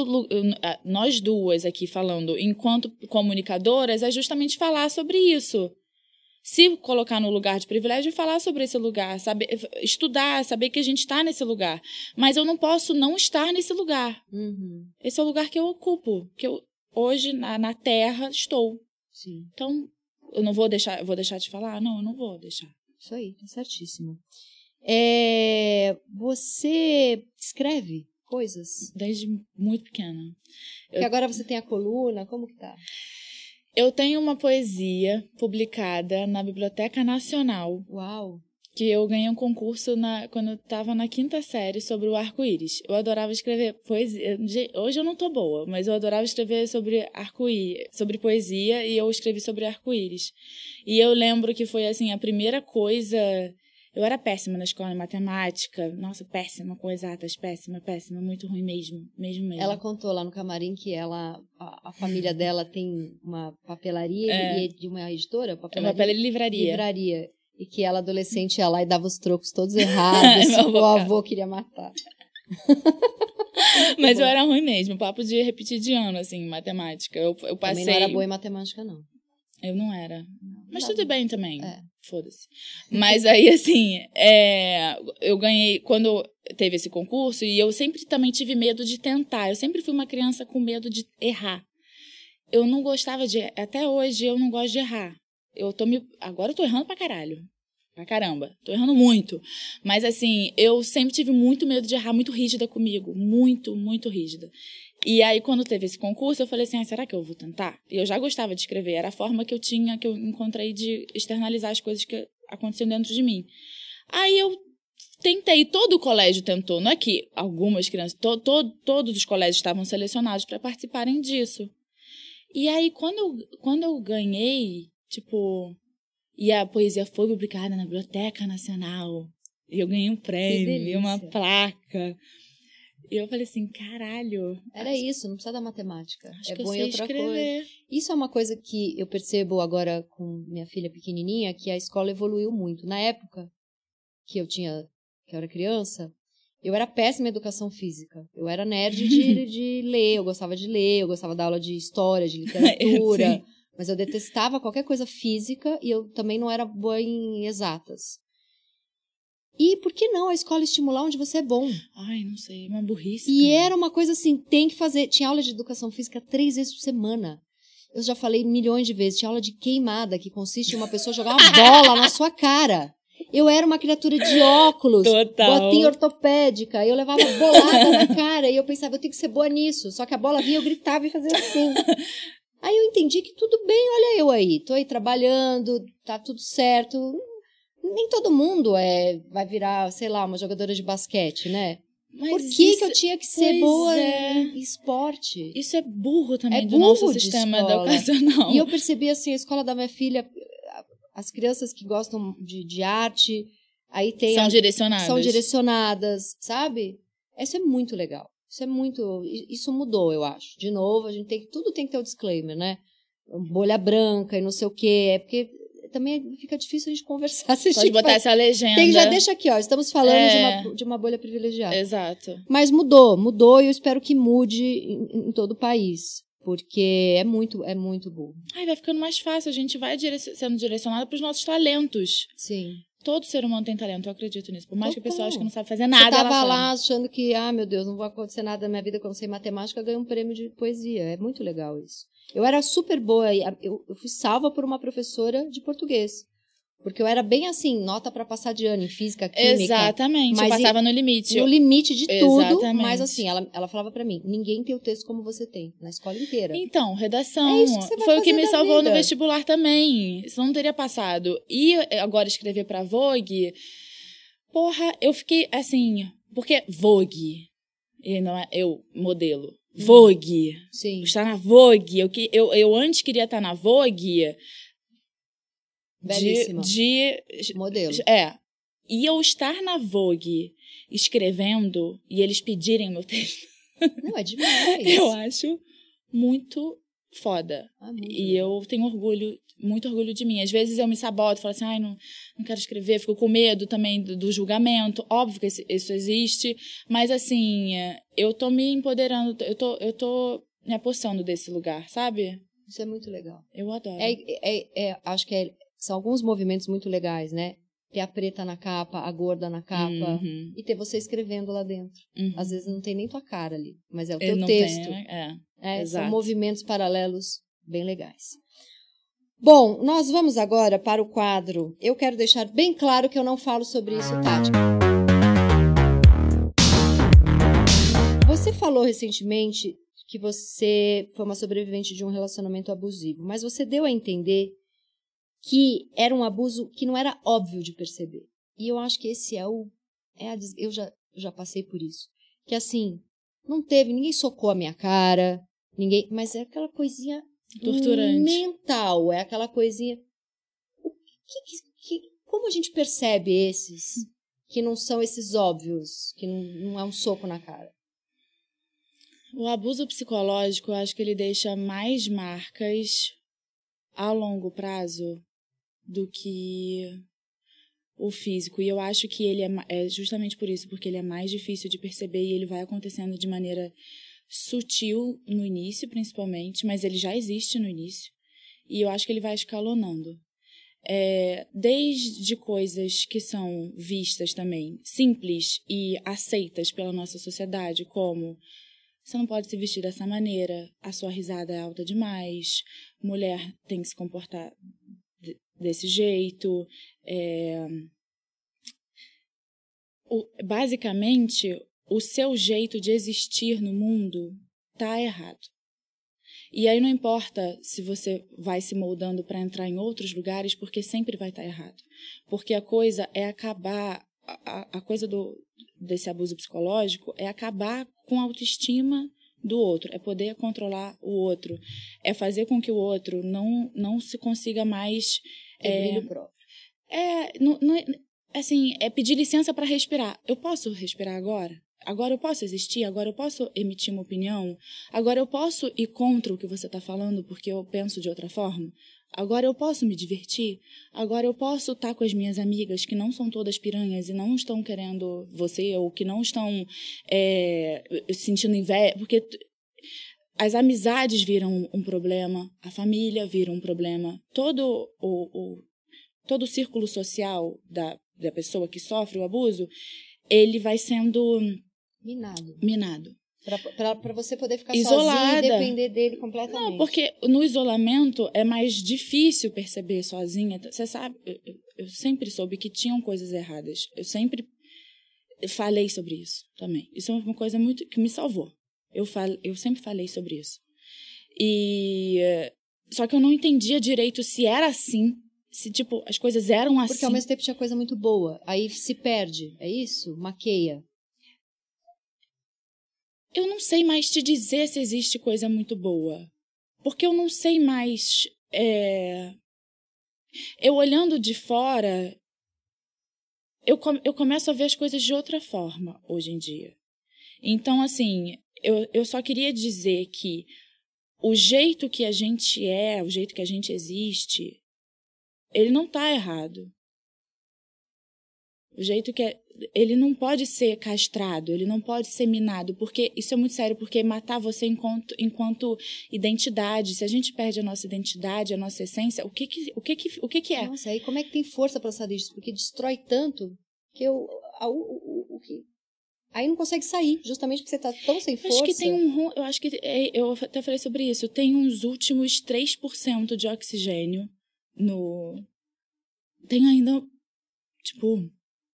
nós duas aqui falando, enquanto comunicadoras, é justamente falar sobre isso. Se colocar no lugar de privilégio e falar sobre esse lugar, saber, estudar, saber que a gente está nesse lugar. Mas eu não posso não estar nesse lugar. Esse é o lugar que eu ocupo, que eu hoje na Terra estou. Sim. Então, eu vou deixar de falar? Não, eu não vou deixar. Isso aí, tá certíssimo. Você escreve coisas? Desde muito pequena. Porque agora você tem a coluna, como que tá? Eu tenho uma poesia publicada na Biblioteca Nacional. Uau! que eu ganhei um concurso quando eu estava na 5ª série sobre o arco-íris. Eu adorava escrever poesia. Hoje eu não tô boa, mas eu adorava escrever sobre arco-íris, sobre poesia, e eu escrevi sobre arco-íris. E eu lembro que foi, assim, a primeira coisa... Eu era péssima na escola em matemática. Nossa, péssima com exatas, péssima, muito ruim mesmo. Ela contou lá no camarim que a família dela tem uma papelaria e de uma editora? Papelaria e livraria. Livraria. E que ela, adolescente, ia lá e dava os trocos todos errados. O avô queria matar. Mas eu era ruim mesmo. Papo de repetir de ano, assim, em matemática. Eu passei... Também não era boa em matemática, não. Eu não era. Mas tudo bem também. Foda-se. Mas aí, assim, eu ganhei... Quando teve esse concurso, e eu sempre também tive medo de tentar. Eu sempre fui uma criança com medo de errar. Eu não gostava de... Até hoje, eu não gosto de errar. Agora eu tô errando pra caralho. Pra caramba. Tô errando muito. Mas, assim, eu sempre tive muito medo de errar, muito rígida comigo. Muito, muito rígida. E aí, quando teve esse concurso, eu falei assim, será que eu vou tentar? E eu já gostava de escrever. Era a forma que eu encontrei de externalizar as coisas que aconteciam dentro de mim. Aí eu tentei. Todo o colégio tentou. Não é que algumas crianças... Todos os colégios estavam selecionados para participarem disso. E aí, quando eu ganhei... Tipo, e a poesia foi publicada na Biblioteca Nacional. E eu ganhei um prêmio e uma placa. E eu falei assim, caralho. Era isso, não precisa da matemática. Acho que bom eu sei em outra escrever. Coisa. Isso é uma coisa que eu percebo agora com minha filha pequenininha, que a escola evoluiu muito. Na época que eu era criança, eu era péssima em educação física. Eu era nerd de ler, eu gostava da aula de história, de literatura... Mas eu detestava qualquer coisa física e eu também não era boa em exatas. E por que não a escola estimular onde você é bom? Ai, não sei, uma burrice. E era uma coisa assim, tem que fazer. Tinha aula de educação física 3 vezes por semana. Eu já falei milhões de vezes. Tinha aula de queimada, que consiste em uma pessoa jogar uma bola na sua cara. Eu era uma criatura de óculos, botinha ortopédica. Eu levava bolada na cara e eu pensava, eu tenho que ser boa nisso. Só que a bola vinha, eu gritava e fazia assim. Aí eu entendi que tudo bem, olha eu aí, tô aí trabalhando, tá tudo certo. Nem todo mundo vai virar, sei lá, uma jogadora de basquete, né? Mas por que eu tinha que ser boa em esporte? Isso é burro também do nosso sistema educacional. E eu percebi assim, a escola da minha filha, as crianças que gostam de arte, aí tem... São direcionadas, sabe? Isso é muito legal. Isso mudou, eu acho. De novo, tudo tem que ter o disclaimer, né? Bolha branca e não sei o quê. É porque também fica difícil a gente conversar. Pode botar essa legenda. Já deixa aqui, ó. Estamos falando de uma bolha privilegiada. Exato. Mas mudou e eu espero que mude em todo o país. Porque é muito burro. Vai ficando mais fácil. A gente vai sendo direcionado para os nossos talentos. Sim. Todo ser humano tem talento, eu acredito nisso. Por mais que a pessoa ache que não sabe fazer nada, ela tava lá achando que, meu Deus, não vai acontecer nada na minha vida quando eu sei matemática, ganhei um prêmio de poesia. É muito legal isso. Eu era super boa, eu fui salva por uma professora de português. Porque eu era bem assim, nota para passar de ano em física, química. Exatamente, mas eu passava no limite. No limite de tudo, exatamente. Mas assim, ela falava para mim, ninguém tem o texto como você tem, na escola inteira. Então, redação. Isso que você vai foi o que me salvou vida. No vestibular também. Isso não teria passado. E agora escrever pra Vogue, porra, eu fiquei assim, porque Vogue, e não é eu, modelo. Vogue. Sim. Estar na Vogue. Eu antes queria estar na Vogue... Belíssima. De modelo. E eu estar na Vogue escrevendo e eles pedirem meu texto. Não, é demais. Eu acho muito foda. Muito e eu tenho muito orgulho de mim. Às vezes eu me saboto, falo assim, não quero escrever, fico com medo também do julgamento. Óbvio que isso existe, mas assim, eu tô me empoderando, eu tô me apossando desse lugar, sabe? Isso é muito legal. Eu adoro. Acho que são alguns movimentos muito legais, né? Ter a preta na capa, a gorda na capa, e ter você escrevendo lá dentro. Às vezes não tem nem tua cara ali, mas é o teu texto. São movimentos paralelos bem legais. Bom, nós vamos agora para o quadro. Eu quero deixar bem claro que eu não falo sobre isso, Tati. Você falou recentemente que você foi uma sobrevivente de um relacionamento abusivo, mas você deu a entender que era um abuso que não era óbvio de perceber. E eu acho que esse eu já passei por isso. Que assim, não teve, ninguém socou a minha cara, mas é aquela coisinha torturante, mental, é aquela coisinha. Como a gente percebe esses que não são esses óbvios, que não é um soco na cara? O abuso psicológico, eu acho que ele deixa mais marcas a longo prazo do que o físico. E eu acho que ele é justamente por isso, porque ele é mais difícil de perceber e ele vai acontecendo de maneira sutil no início, principalmente, mas ele já existe no início. E eu acho que ele vai escalonando. Desde coisas que são vistas também, simples e aceitas pela nossa sociedade, como você não pode se vestir dessa maneira, a sua risada é alta demais, mulher tem que se comportar desse jeito. Basicamente, o seu jeito de existir no mundo está errado. E aí não importa se você vai se moldando para entrar em outros lugares, porque sempre vai estar errado. Porque a coisa é acabar, a coisa desse abuso psicológico é acabar com a autoestima do outro, é poder controlar o outro, é fazer com que o outro não se consiga mais... brilho próprio. Assim, é pedir licença para respirar. Eu posso respirar agora? Agora eu posso existir? Agora eu posso emitir uma opinião? Agora eu posso ir contra o que você está falando porque eu penso de outra forma? Agora eu posso me divertir? Agora eu posso estar com as minhas amigas que não são todas piranhas e não estão querendo você ou que não estão sentindo inveja? Porque as amizades viram um problema, a família vira um problema, todo o círculo social da pessoa que sofre o abuso, ele vai sendo minado. Para você poder ficar isolada, sozinha e depender dele completamente. Não, porque no isolamento é mais difícil perceber sozinha. Você sabe, eu sempre soube que tinham coisas erradas. Eu sempre falei sobre isso também. Isso é uma coisa muito que me salvou. Eu sempre falei sobre isso. Só que eu não entendia direito se era assim, se tipo as coisas eram assim. Porque ao mesmo tempo tinha coisa muito boa. Aí se perde, é isso? Maqueia. Eu não sei mais te dizer se existe coisa muito boa. Porque eu não sei mais... Eu olhando de fora, eu começo a ver as coisas de outra forma hoje em dia. Então, assim, eu só queria dizer que o jeito que a gente o jeito que a gente existe, ele não está errado. O jeito que ele não pode ser castrado, ele não pode ser minado, porque isso é muito sério, porque matar você enquanto identidade, se a gente perde a nossa identidade, a nossa essência, o que é? Nossa, aí como é que tem força para sair disso? Porque destrói tanto que aí não consegue sair, justamente porque você está tão sem força. Eu acho que eu até falei sobre isso, tem uns últimos 3% de oxigênio tem ainda, tipo...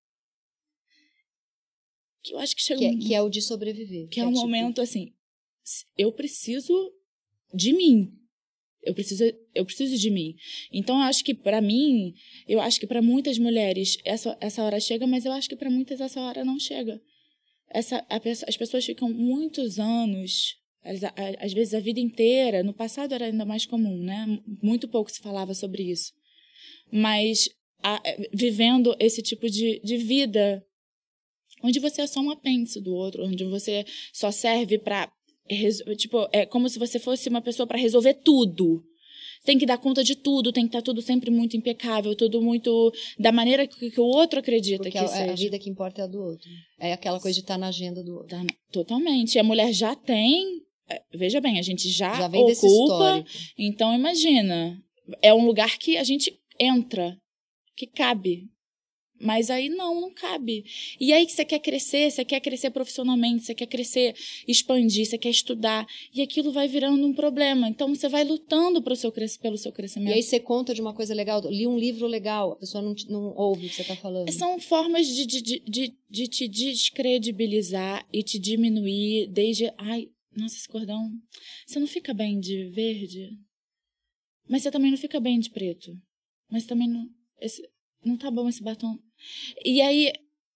que eu acho que chega que é o de sobreviver. Que é um momento, assim, eu preciso de mim. Eu preciso de mim. Então, eu acho que para mim, eu acho que para muitas mulheres essa hora chega, mas eu acho que para muitas essa hora não chega. As pessoas ficam muitos anos, às vezes a vida inteira. No passado era ainda mais comum, né? Muito pouco se falava sobre isso. Mas vivendo esse tipo de vida, onde você é só um apêndice do outro, onde você só serve para... Tipo, é como se você fosse uma pessoa para resolver tudo. Tem que dar conta de tudo, tem que estar tudo sempre muito impecável, tudo muito da maneira que o outro acredita. Porque que seja. A vida que importa é a do outro. É aquela coisa de estar na agenda do outro. Totalmente. E a mulher já tem... Veja bem, a gente já vem desse ocupa. histórico. Então, imagina. É um lugar que a gente entra, que cabe. Mas aí não cabe. E aí que você quer crescer profissionalmente, você quer crescer, expandir, você quer estudar. E aquilo vai virando um problema. Então, você vai lutando pelo seu crescimento. E aí você conta de uma coisa legal, li um livro legal, a pessoa não ouve o que você está falando. São formas de te descredibilizar e te diminuir desde... Ai, nossa, esse cordão... Você não fica bem de verde, mas você também não fica bem de preto. Mas também não... Não tá bom esse batom. E aí,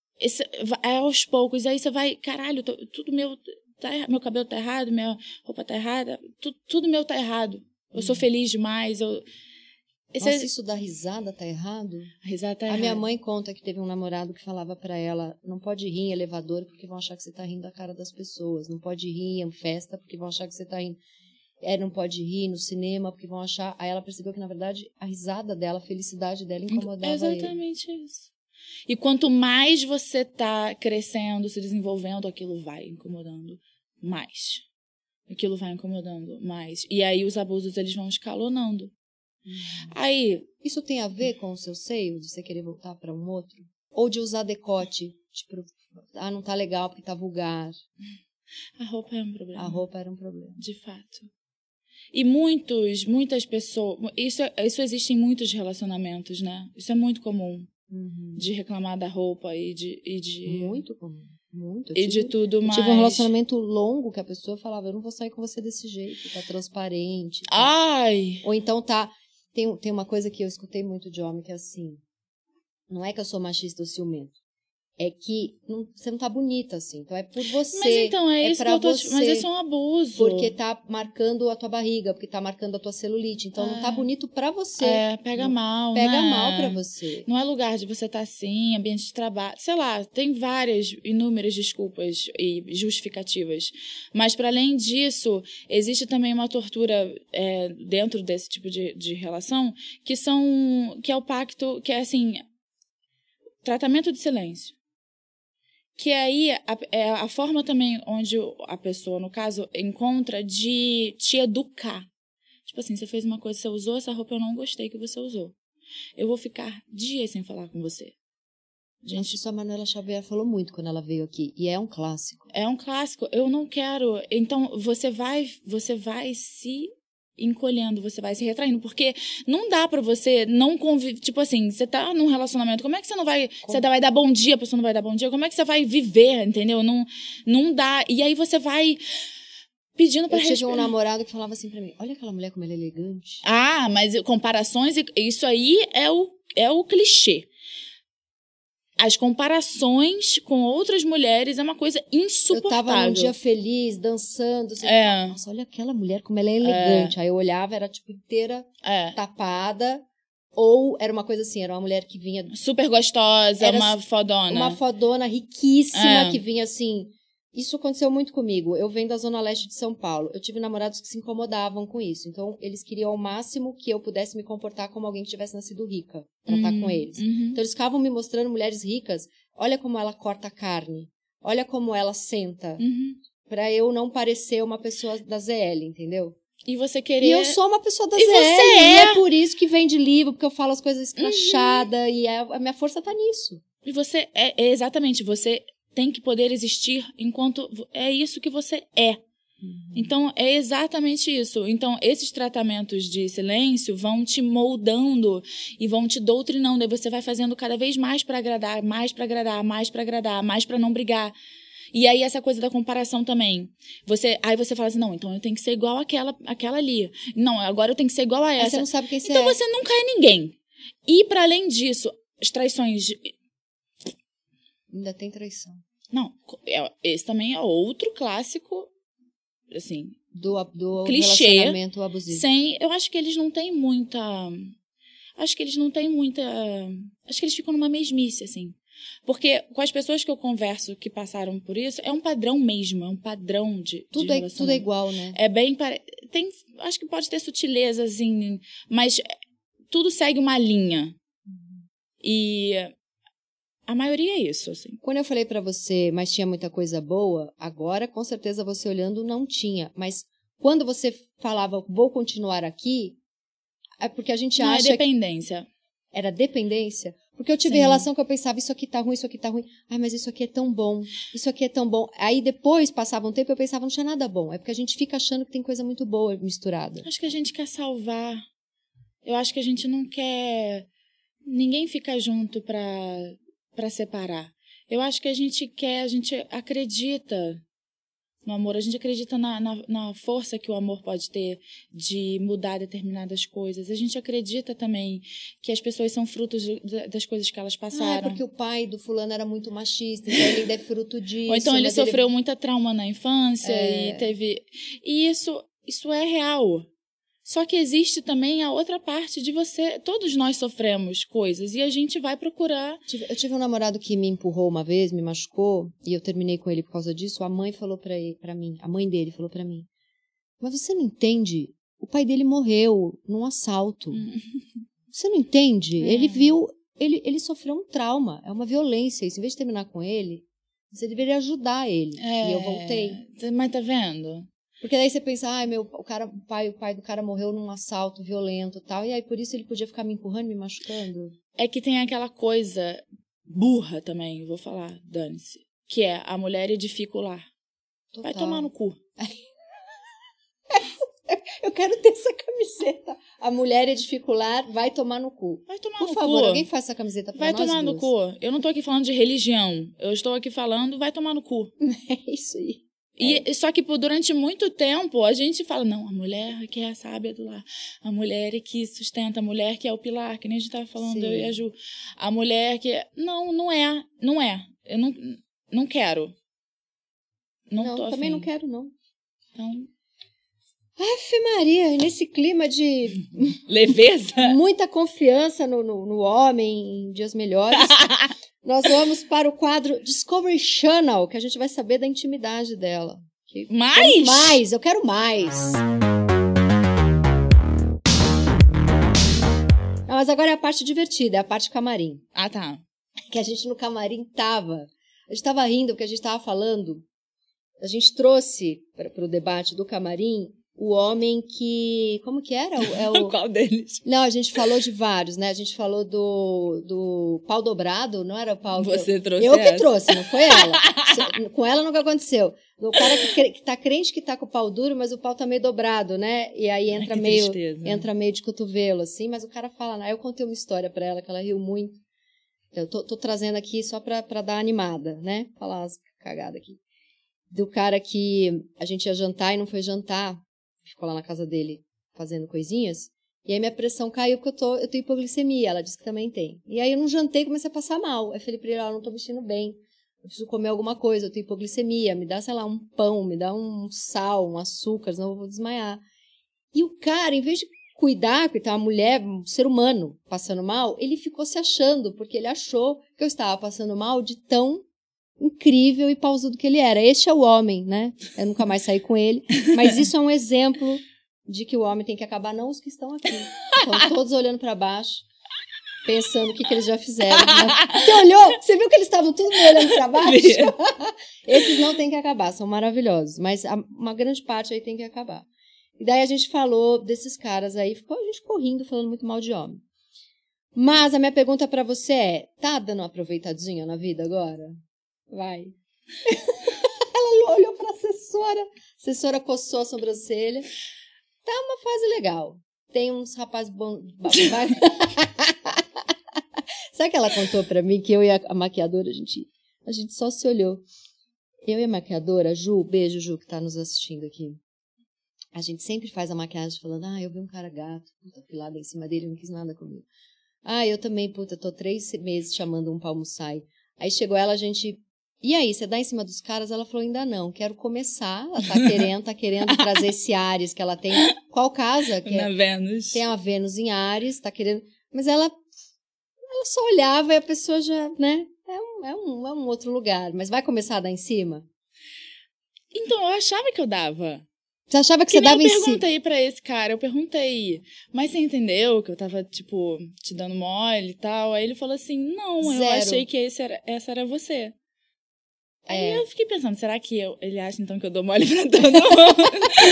aos poucos, aí você vai, caralho, tudo meu cabelo tá errado, minha roupa tá errada, tudo meu tá errado. Eu sou feliz demais, Nossa, isso da risada tá errado? A risada tá errada. A minha mãe conta que teve um namorado que falava pra ela, não pode rir em elevador porque vão achar que você tá rindo da cara das pessoas. Não pode rir em festa porque vão achar que você tá rindo. Não pode rir no cinema porque vão achar... Aí ela percebeu que, na verdade, a risada dela, a felicidade dela incomodava Exatamente isso. E quanto mais você tá crescendo, se desenvolvendo, aquilo vai incomodando mais. Aquilo vai incomodando mais. E aí os abusos, eles vão escalonando. Aí, isso tem a ver com o seu seio, de você querer voltar para um outro? Ou de usar decote, tipo, não tá legal porque tá vulgar? A roupa é um problema. A roupa era um problema. De fato. E muitas pessoas... Isso existe em muitos relacionamentos, né? Isso é muito comum. De reclamar da roupa e de... Muito comum. Muito. De tudo mais. Eu tive um relacionamento longo que a pessoa falava, eu não vou sair com você desse jeito, tá transparente. Tá. Ai! Ou então tá... Tem uma coisa que eu escutei muito de homem, que é assim, não é que eu sou machista ou ciumento, é que você não tá bonita, assim, então é por você. Mas então, é isso que eu tô... Mas isso é um abuso. Porque tá marcando a tua barriga, porque tá marcando a tua celulite, então não tá bonito pra você. Pega mal, Pega né? mal pra você. Não é lugar de você estar assim, ambiente de trabalho, sei lá, tem inúmeras desculpas e justificativas. Mas, para além disso, existe também uma tortura dentro desse tipo de relação, que é o pacto, que é assim, tratamento de silêncio. Que aí é a forma também onde a pessoa, no caso, encontra de te educar. Tipo assim, você fez uma coisa, você usou essa roupa, eu não gostei que você usou. Eu vou ficar dias sem falar com você. Gente, isso a Manuela Xavier falou muito quando ela veio aqui. E é um clássico. É um clássico. Eu não quero... Então, você vai se encolhendo, você vai se retraindo, porque não dá pra você não conviver, tipo assim, você tá num relacionamento, como é que você não vai, você vai dar bom dia, a pessoa não vai dar bom dia, como é que você vai viver, entendeu? Não dá, e aí você vai pedindo pra respirar. Eu tive um namorado que falava assim pra mim, olha aquela mulher como ela é elegante. Ah, mas comparações, isso aí é o clichê. As comparações com outras mulheres é uma coisa insuportável. Eu tava num dia feliz, dançando. Nossa, olha aquela mulher como ela é elegante. Aí eu olhava, era tipo inteira tapada. Ou era uma coisa assim, era uma mulher que vinha... super gostosa, uma fodona. Uma fodona riquíssima que vinha assim... Isso aconteceu muito comigo. Eu venho da Zona Leste de São Paulo. Eu tive namorados que se incomodavam com isso. Então, eles queriam ao máximo que eu pudesse me comportar como alguém que tivesse nascido rica, pra estar com eles. Então, eles ficavam me mostrando mulheres ricas. Olha como ela corta a carne. Olha como ela senta. Pra eu não parecer uma pessoa da ZL, entendeu? E você querer... E eu sou uma pessoa da ZL. E é por isso que vem de livro, porque eu falo as coisas escrachadas. E a minha força tá nisso. E você... exatamente, você... tem que poder existir enquanto é isso que você é. Então, é exatamente isso. Então, esses tratamentos de silêncio vão te moldando e vão te doutrinando. E você vai fazendo cada vez mais para agradar, mais para agradar, mais para agradar, mais para não brigar. E aí, essa coisa da comparação também. Aí você fala assim, não, então eu tenho que ser igual àquela ali. Não, agora eu tenho que ser igual a essa. Aí você não sabe quem você então, você nunca é ninguém. E, para além disso, as traições... Ainda tem traição. Não, esse também é outro clássico, assim, do clichê, relacionamento abusivo. Eu acho que eles não têm muita... Acho que eles ficam numa mesmice, assim. Porque com as pessoas que eu converso que passaram por isso, é um padrão mesmo, é um padrão de relacionamento. Tudo é igual, né? É bem... acho que pode ter sutilezas, assim, mas tudo segue uma linha. E... a maioria é isso, assim. Quando eu falei pra você, mas tinha muita coisa boa, agora, com certeza, você olhando, não tinha. Mas quando você falava, vou continuar aqui, é porque a gente acha... Não, é dependência. Era dependência? Porque eu tive relação que eu pensava, isso aqui tá ruim, isso aqui tá ruim. Ai, mas isso aqui é tão bom, isso aqui é tão bom. Aí depois, passava um tempo, eu pensava, não tinha nada bom. É porque a gente fica achando que tem coisa muito boa misturada. Acho que a gente quer salvar. Eu acho que a gente não quer... Ninguém fica junto pra separar. Eu acho que a gente acredita no amor, a gente acredita na força que o amor pode ter de mudar determinadas coisas. A gente acredita também que as pessoas são frutos das coisas que elas passaram. Porque o pai do fulano era muito machista, então ele ainda é fruto disso. Ou então ele sofreu muita trauma na infância e teve... E isso é real. Só que existe também a outra parte de você... Todos nós sofremos coisas e a gente vai procurar... Eu tive um namorado que me empurrou uma vez, me machucou, e eu terminei com ele por causa disso. A mãe falou pra mim, a mãe dele falou pra mim, mas você não entende? O pai dele morreu num assalto. Você não entende? Ele viu... Ele sofreu um trauma, é uma violência. Isso, em vez de terminar com ele, você deveria ajudar ele. E eu voltei. Mas tá vendo? Porque daí você pensa, o pai do cara morreu num assalto violento e tal, e aí por isso ele podia ficar me empurrando, me machucando. É que tem aquela coisa burra também, vou falar, dane-se, que é a mulher edifica o lar. Total. Vai tomar no cu. Eu quero ter essa camiseta. A mulher edifica o lar, vai tomar no cu. Vai tomar no cu. Por favor, alguém faz essa camiseta pra nós Vai tomar duas. no cu. Eu não tô aqui falando de religião. Eu estou aqui falando, vai tomar no cu. É isso aí. Só que durante muito tempo a gente fala, não, a mulher que é a sábia do lar, a mulher que sustenta, a mulher que é o pilar, que nem a gente estava falando, Sim. eu e a Ju. A mulher que... Não é. Eu não quero. Não tô também afim. não quero, não. Então... Afe Maria, nesse clima de... leveza? Muita confiança no homem em dias melhores. Nós vamos para o quadro Discovery Channel, que a gente vai saber da intimidade dela. Mais? Eu quero mais. Não, mas agora é a parte divertida, é a parte camarim. Ah, tá. Que a gente no camarim tava... A gente tava rindo porque a gente tava falando... A gente trouxe para o debate do camarim o homem que... Como que era? Qual deles? Não, a gente falou de vários, né? A gente falou do pau dobrado, não era o pau... Você trouxe Eu essa. que trouxe, não foi ela. Com ela nunca aconteceu. O cara que tá crente que tá com o pau duro, mas o pau tá meio dobrado, né? E aí entra meio de cotovelo, assim. Mas o cara fala... Aí eu contei uma história pra ela, que ela riu muito. Eu tô trazendo aqui só pra dar animada, né? Falar umas cagadas aqui. Do cara que a gente ia jantar e não foi jantar. Ficou lá na casa dele fazendo coisinhas. E aí minha pressão caiu porque eu tenho hipoglicemia. Ela disse que também tem. E aí eu não jantei e comecei a passar mal. Aí falei pra ele, eu não tô me sentindo bem. Eu preciso comer alguma coisa, eu tenho hipoglicemia. Me dá, sei lá, um pão, me dá um sal, um açúcar, senão eu vou desmaiar. E o cara, em vez de cuidar, porque tem uma mulher, um ser humano passando mal, ele ficou se achando, porque ele achou que eu estava passando mal de tão incrível e pausudo que ele era. Este é o homem, né? Eu nunca mais saí com ele. Mas isso é um exemplo de que o homem tem que acabar, não os que estão aqui. Estão todos olhando para baixo, pensando o que eles já fizeram. Você olhou? Você viu que eles estavam tudo me olhando para baixo? Esses não tem que acabar, são maravilhosos. Mas uma grande parte aí tem que acabar. E daí a gente falou desses caras aí, a gente ficou rindo, falando muito mal de homem. Mas a minha pergunta para você é, tá dando uma aproveitadinha na vida agora? Vai. Ela olhou pra assessora coçou a sobrancelha. Tá uma fase legal. Tem uns rapazes bons. Sabe que ela contou pra mim que eu e a maquiadora, a gente só se olhou. Eu e a maquiadora, a Ju, beijo Ju que tá nos assistindo aqui. A gente sempre faz a maquiagem falando, eu vi um cara gato, puta, fui lá em cima dele, não quis nada comigo. Eu também, puta, tô 3 meses chamando um pra almoçar. Aí chegou ela, a gente... E aí, você dá em cima dos caras? Ela falou, ainda não, quero começar. Ela tá querendo trazer esse Ares que ela tem. Qual casa? Na Vênus. Tem a Vênus em Ares, tá querendo... Mas ela só olhava e a pessoa já, né? É um outro lugar. Mas vai começar a dar em cima? Então, eu achava que eu dava. Você achava que você dava em cima? Eu perguntei pra esse cara, mas você entendeu que eu tava, tipo, te dando mole e tal? Aí ele falou assim, não, eu achei que essa era você. Aí eu fiquei pensando, será que ele acha então que eu dou mole pra todo mundo?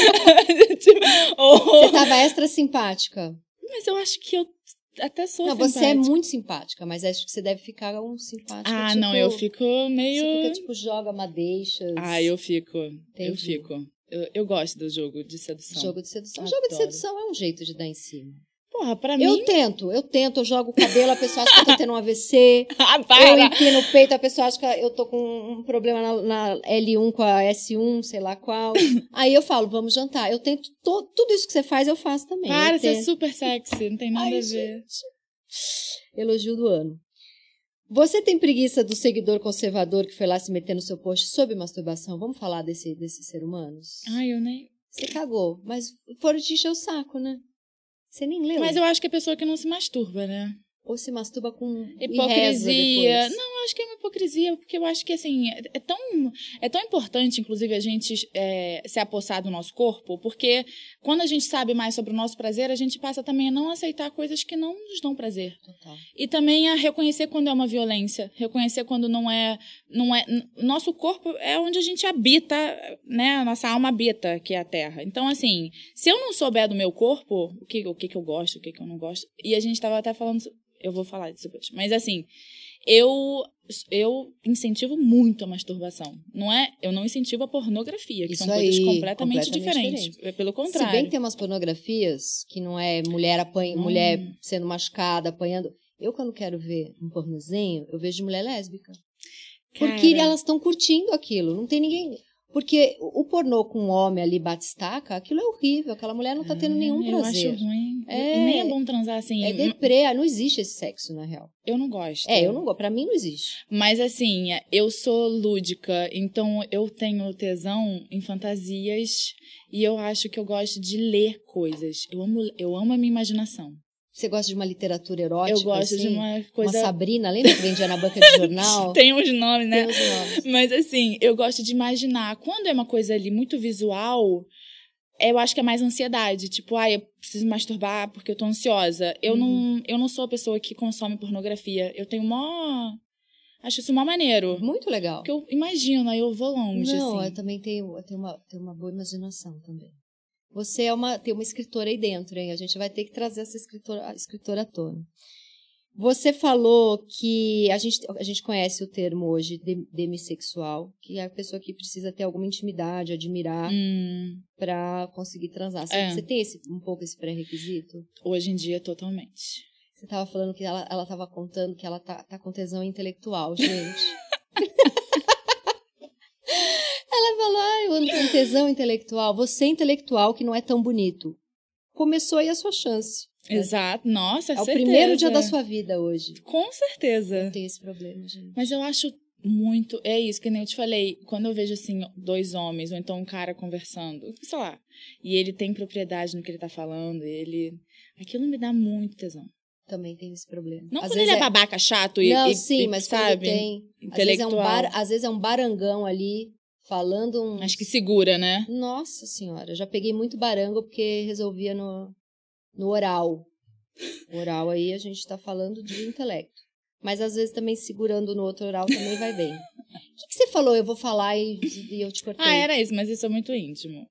Você tava extra simpática. Mas eu acho que eu até sou simpática. Não, você é muito simpática, mas acho que você deve ficar simpática. Tipo, não, eu fico meio... Você fica, tipo, joga madeixas. Eu fico. Entendi. Eu fico. Eu gosto do jogo de sedução. Jogo de sedução. Jogo de sedução é um jeito de dar em cima. Porra, pra mim... Eu tento, eu jogo o cabelo, a pessoa acha que eu tô tendo um AVC. para! Eu empino o peito, a pessoa acha que eu tô com um problema na L1 com a S1, sei lá qual. Aí eu falo, vamos jantar. Eu tento, tudo isso que você faz, eu faço também. Para, você é super sexy, não tem nada a ver. Gente. Elogio do ano. Você tem preguiça do seguidor conservador que foi lá se meter no seu post sobre masturbação? Vamos falar desses seres humanos? Ai, eu nem... Você cagou, mas foram te encher o saco, né? Você nem leu. Mas eu acho que é pessoa que não se masturba, né? Ou se masturba com hipocrisia. Não, eu acho que é uma hipocrisia, porque eu acho que, assim, é tão importante, inclusive, a gente se apossar do nosso corpo, porque quando a gente sabe mais sobre o nosso prazer, a gente passa também a não aceitar coisas que não nos dão prazer. Total. E também a reconhecer quando é uma violência, reconhecer quando não é... Nosso corpo é onde a gente habita, né? A nossa alma habita, que é a terra. Então, assim, se eu não souber do meu corpo, o que eu gosto, o que eu não gosto, e a gente estava até falando... Eu vou falar disso depois. Mas, assim, eu incentivo muito a masturbação. Eu não incentivo a pornografia, que isso são coisas completamente diferentes. Pelo contrário. Se bem que tem umas pornografias que não é mulher sendo machucada, apanhando. Eu, quando quero ver um pornozinho, eu vejo de mulher lésbica. Porque elas estão curtindo aquilo. Não tem ninguém... Porque o pornô com um homem ali bate-estaca, aquilo é horrível. Aquela mulher não tá tendo nenhum prazer. Eu acho ruim. E nem é bom transar assim. É deprê. Não existe esse sexo, na real. Eu não gosto. Eu não gosto. Pra mim, não existe. Mas, assim, eu sou lúdica. Então, eu tenho tesão em fantasias. E eu acho que eu gosto de ler coisas. Eu amo a minha imaginação. Você gosta de uma literatura erótica? Eu gosto assim? De uma coisa... Uma Sabrina, lembra que vendia na banca de jornal? Tem uns nomes, né? Tem uns nomes. Mas, assim, eu gosto de imaginar. Quando é uma coisa ali muito visual, eu acho que é mais ansiedade. Tipo, eu preciso me masturbar porque eu tô ansiosa. Eu não sou a pessoa que consome pornografia. Eu tenho acho isso mó maneiro. Muito legal. Porque eu imagino, aí eu vou longe, Não, assim. eu também tenho uma boa imaginação também. Você tem uma escritora aí dentro, hein? A gente vai ter que trazer essa escritora à tona. Você falou que a gente conhece o termo hoje demissexual, que é a pessoa que precisa ter alguma intimidade, admirar para conseguir transar. Você tem um pouco esse pré-requisito? Hoje em dia, totalmente. Você estava falando que ela estava contando que ela tá com tesão intelectual, gente. Ela falou, eu ando com tesão intelectual. Você é intelectual que não é tão bonito. Começou aí a sua chance. Exato. Nossa, certeza. É o primeiro dia da sua vida hoje. Com certeza. Eu tenho esse problema, gente. Mas eu acho muito... É isso, que nem eu te falei. Quando eu vejo, assim, dois homens, ou então um cara conversando, sei lá, e ele tem propriedade no que ele tá falando, aquilo me dá muito tesão. Também tenho esse problema. Não quando ele é babaca, chato mas sabe? Quando tem... Intelectual. Às vezes é um barangão ali... Falando Acho que segura, né? Nossa senhora, eu já peguei muito barango porque resolvia no oral. O oral aí a gente tá falando de intelecto. Mas às vezes também segurando no outro oral também vai bem. O que você falou? Eu vou falar e eu te cortei. Era isso, mas isso é muito íntimo.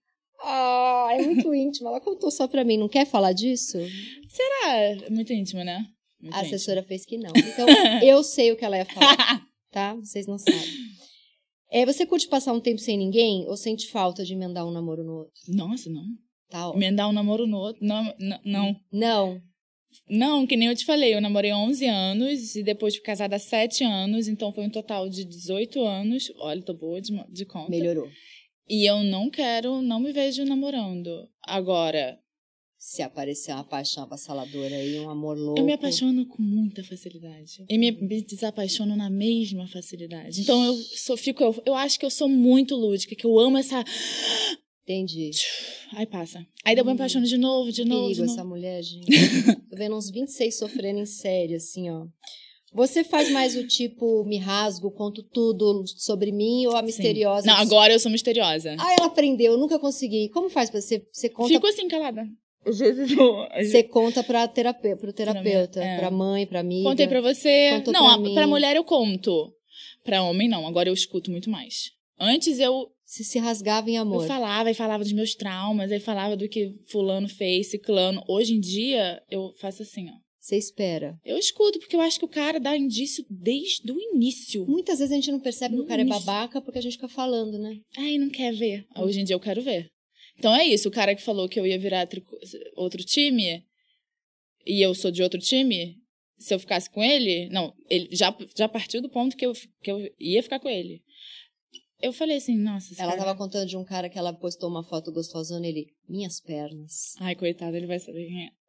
É muito íntimo. Ela contou só pra mim. Não quer falar disso? Será? É muito íntimo, né? Muito a assessora fez que não. Então, eu sei o que ela ia falar. Tá? Vocês não sabem. Você curte passar um tempo sem ninguém ou sente falta de emendar um namoro no outro? Nossa, não. Tá, ó. Emendar um namoro no outro? Não. Não. Não, que nem eu te falei, eu namorei 11 anos e depois fui casada há 7 anos, então foi um total de 18 anos. Olha, tô boa de conta. Melhorou. E eu não me vejo namorando. Agora... Se aparecer uma paixão avassaladora aí, um amor louco... Eu me apaixono com muita facilidade. E me desapaixono na mesma facilidade. Então, eu acho que eu sou muito lúdica, que eu amo essa... Entendi. Aí passa. Aí depois me apaixono de novo. Perigo essa mulher, gente. Tô vendo uns 26 sofrendo em série, assim, ó. Você faz mais o tipo, me rasgo, conto tudo sobre mim, ou a misteriosa... Não, agora eu sou misteriosa. Ela aprendeu, eu nunca consegui. Como faz pra você conta... Fico assim, calada. Às vezes você conta pro terapeuta, pra mãe, pra amiga. Contei pra você. Não, pra mulher eu conto. Pra homem, não. Agora eu escuto muito mais. Antes eu... Se rasgava em amor. Eu falava dos meus traumas, aí falava do que fulano fez, ciclano. Hoje em dia, eu faço assim, ó. Você espera. Eu escuto, porque eu acho que o cara dá indício desde o início. Muitas vezes a gente não percebe que o cara é babaca porque a gente fica falando, né? Aí não quer ver. Hoje em dia eu quero ver. Então é isso, o cara que falou que eu ia virar outro time, e eu sou de outro time, se eu ficasse com ele... Não, ele já partiu do ponto que eu ia ficar com ele. Eu falei assim, nossa... Ela tava contando de um cara que ela postou uma foto gostosona e ele... Minhas pernas. Ai, coitado, ele vai saber quem é.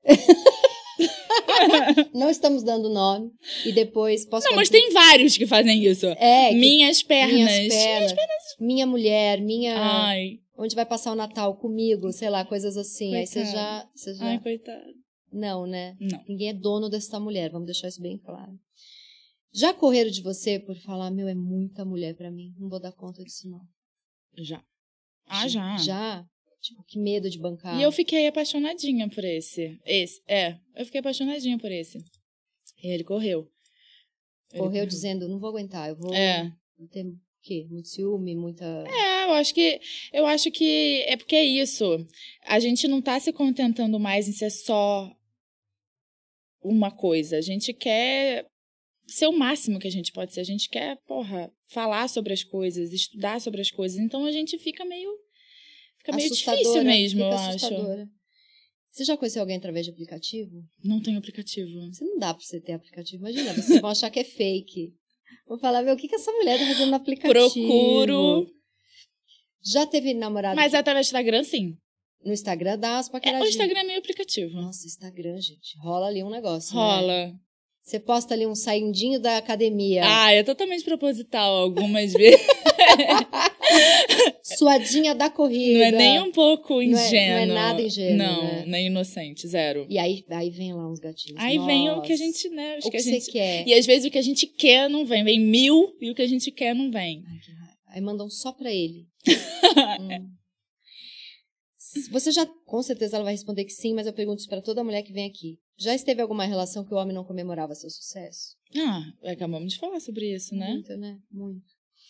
Não estamos dando nome. E depois... Mas tem vários que fazem isso. Minhas pernas. Minha mulher, minha... Ai. Onde vai passar o Natal comigo, sei lá, coisas assim. Coitado. Aí você já... Ai, coitado. Não, né? Não. Ninguém é dono dessa mulher, vamos deixar isso bem claro. Já correram de você por falar, é muita mulher pra mim, não vou dar conta disso não? Já. Já. Já? Tipo, que medo de bancar. E eu fiquei apaixonadinha por esse. Eu fiquei apaixonadinha por esse. E ele correu. Correu dizendo, não vou aguentar, eu vou ter o quê? Muito ciúme, muita... Eu acho que é porque é isso. A gente não tá se contentando mais em ser só uma coisa. A gente quer ser o máximo que a gente pode ser. A gente quer, falar sobre as coisas, estudar sobre as coisas. Então a gente fica meio difícil mesmo, eu acho. Você já conheceu alguém através de aplicativo? Não tenho aplicativo. Você não dá pra você ter aplicativo. Imagina, vocês vão achar que é fake. Vou falar, o que essa mulher tá fazendo no aplicativo? Procuro. Já teve namorado? Mas através do Instagram, sim. No Instagram dá umas paqueradinhas. O Instagram é meio aplicativo. Nossa, Instagram, gente. Rola ali um negócio. Rola. Né? Você posta ali um saindinho da academia. É totalmente proposital algumas vezes. Suadinha da corrida. Não é nem um pouco ingênuo. Não é nada ingênuo, não, né? Nem inocente, zero. E aí vem lá uns gatinhos. Aí vem o que a gente, né? O que a gente quer. E às vezes o que a gente quer não vem. Vem 1000 e o que a gente quer não vem. Ai, que raiva. Aí mandam só pra ele. Você já, com certeza ela vai responder que sim, mas eu pergunto isso pra toda mulher que vem aqui. Já esteve alguma relação que o homem não comemorava seu sucesso? Acabamos de falar sobre isso, né? Muito, né? Muito.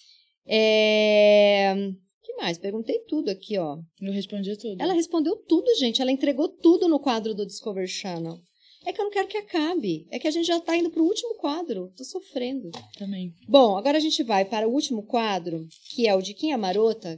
Que mais? Perguntei tudo aqui, ó. Eu respondi tudo. Ela respondeu tudo, gente. Ela entregou tudo no quadro do Discovery Channel. É que eu não quero que acabe. É que a gente já tá indo pro último quadro. Tô sofrendo. Também. Bom, agora a gente vai para o último quadro, que é o Diquinha Marota.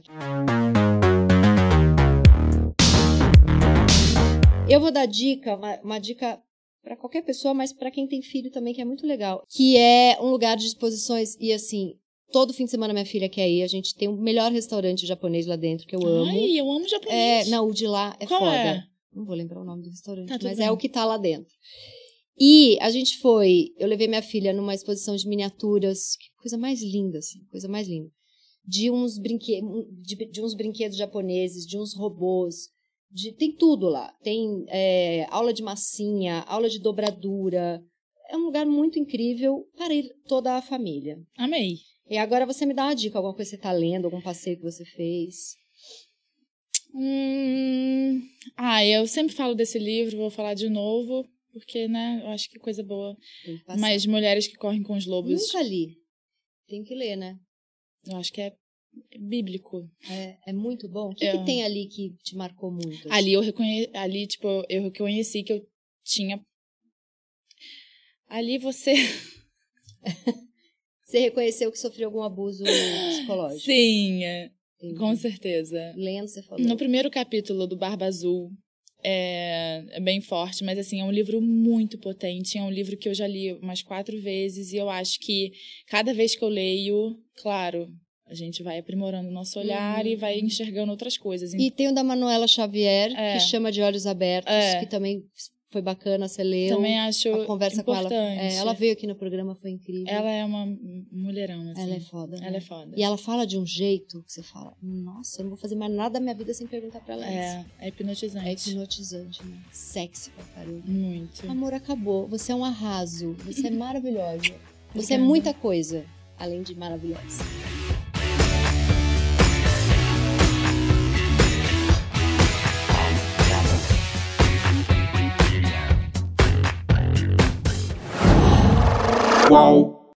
Eu vou dar dica, uma dica para qualquer pessoa, mas para quem tem filho também, que é muito legal. Que é um lugar de exposições e assim... Todo fim de semana minha filha quer ir. A gente tem o melhor restaurante japonês lá dentro, que eu amo. Ai, eu amo japonês. Não, o de lá é Qual foda. É? Não vou lembrar o nome do restaurante, mas bem. É o que tá lá dentro. E a gente eu levei minha filha numa exposição de miniaturas, que coisa mais linda, assim, coisa mais linda. De uns brinquedos japoneses, de uns robôs, tem tudo lá. Tem aula de massinha, aula de dobradura. É um lugar muito incrível para ir toda a família. Amei. E agora você me dá uma dica, alguma coisa que você tá lendo, algum passeio que você fez? Eu sempre falo desse livro, vou falar de novo, porque, né, eu acho que coisa boa. Mas Mulheres que Correm com os Lobos. Nunca li. Tem que ler, né? Eu acho que é bíblico. É muito bom. O que tem ali que te marcou muito? Ali eu reconheci que eu tinha... Ali você... Você reconheceu que sofreu algum abuso psicológico? Sim, com certeza. Lendo, você falou. No primeiro capítulo do Barba Azul, é bem forte, mas assim, é um livro muito potente, é um livro que eu já li umas 4 vezes e eu acho que cada vez que eu leio, claro, a gente vai aprimorando o nosso olhar e vai enxergando outras coisas. E tem o da Manuela Xavier, que chama De Olhos Abertos, que também... Foi bacana, você leu. Também acho a conversa importante. Com ela. Ela veio aqui no programa, foi incrível. Ela é uma mulherão, assim. Ela é foda. Ela é foda. E ela fala de um jeito que você fala, nossa, eu não vou fazer mais nada da minha vida sem perguntar pra ela isso. É hipnotizante. É hipnotizante, né? Sexy pra caramba. Muito. Amor, acabou. Você é um arraso. Você é maravilhosa. Você é muita coisa, além de maravilhosa. Qual?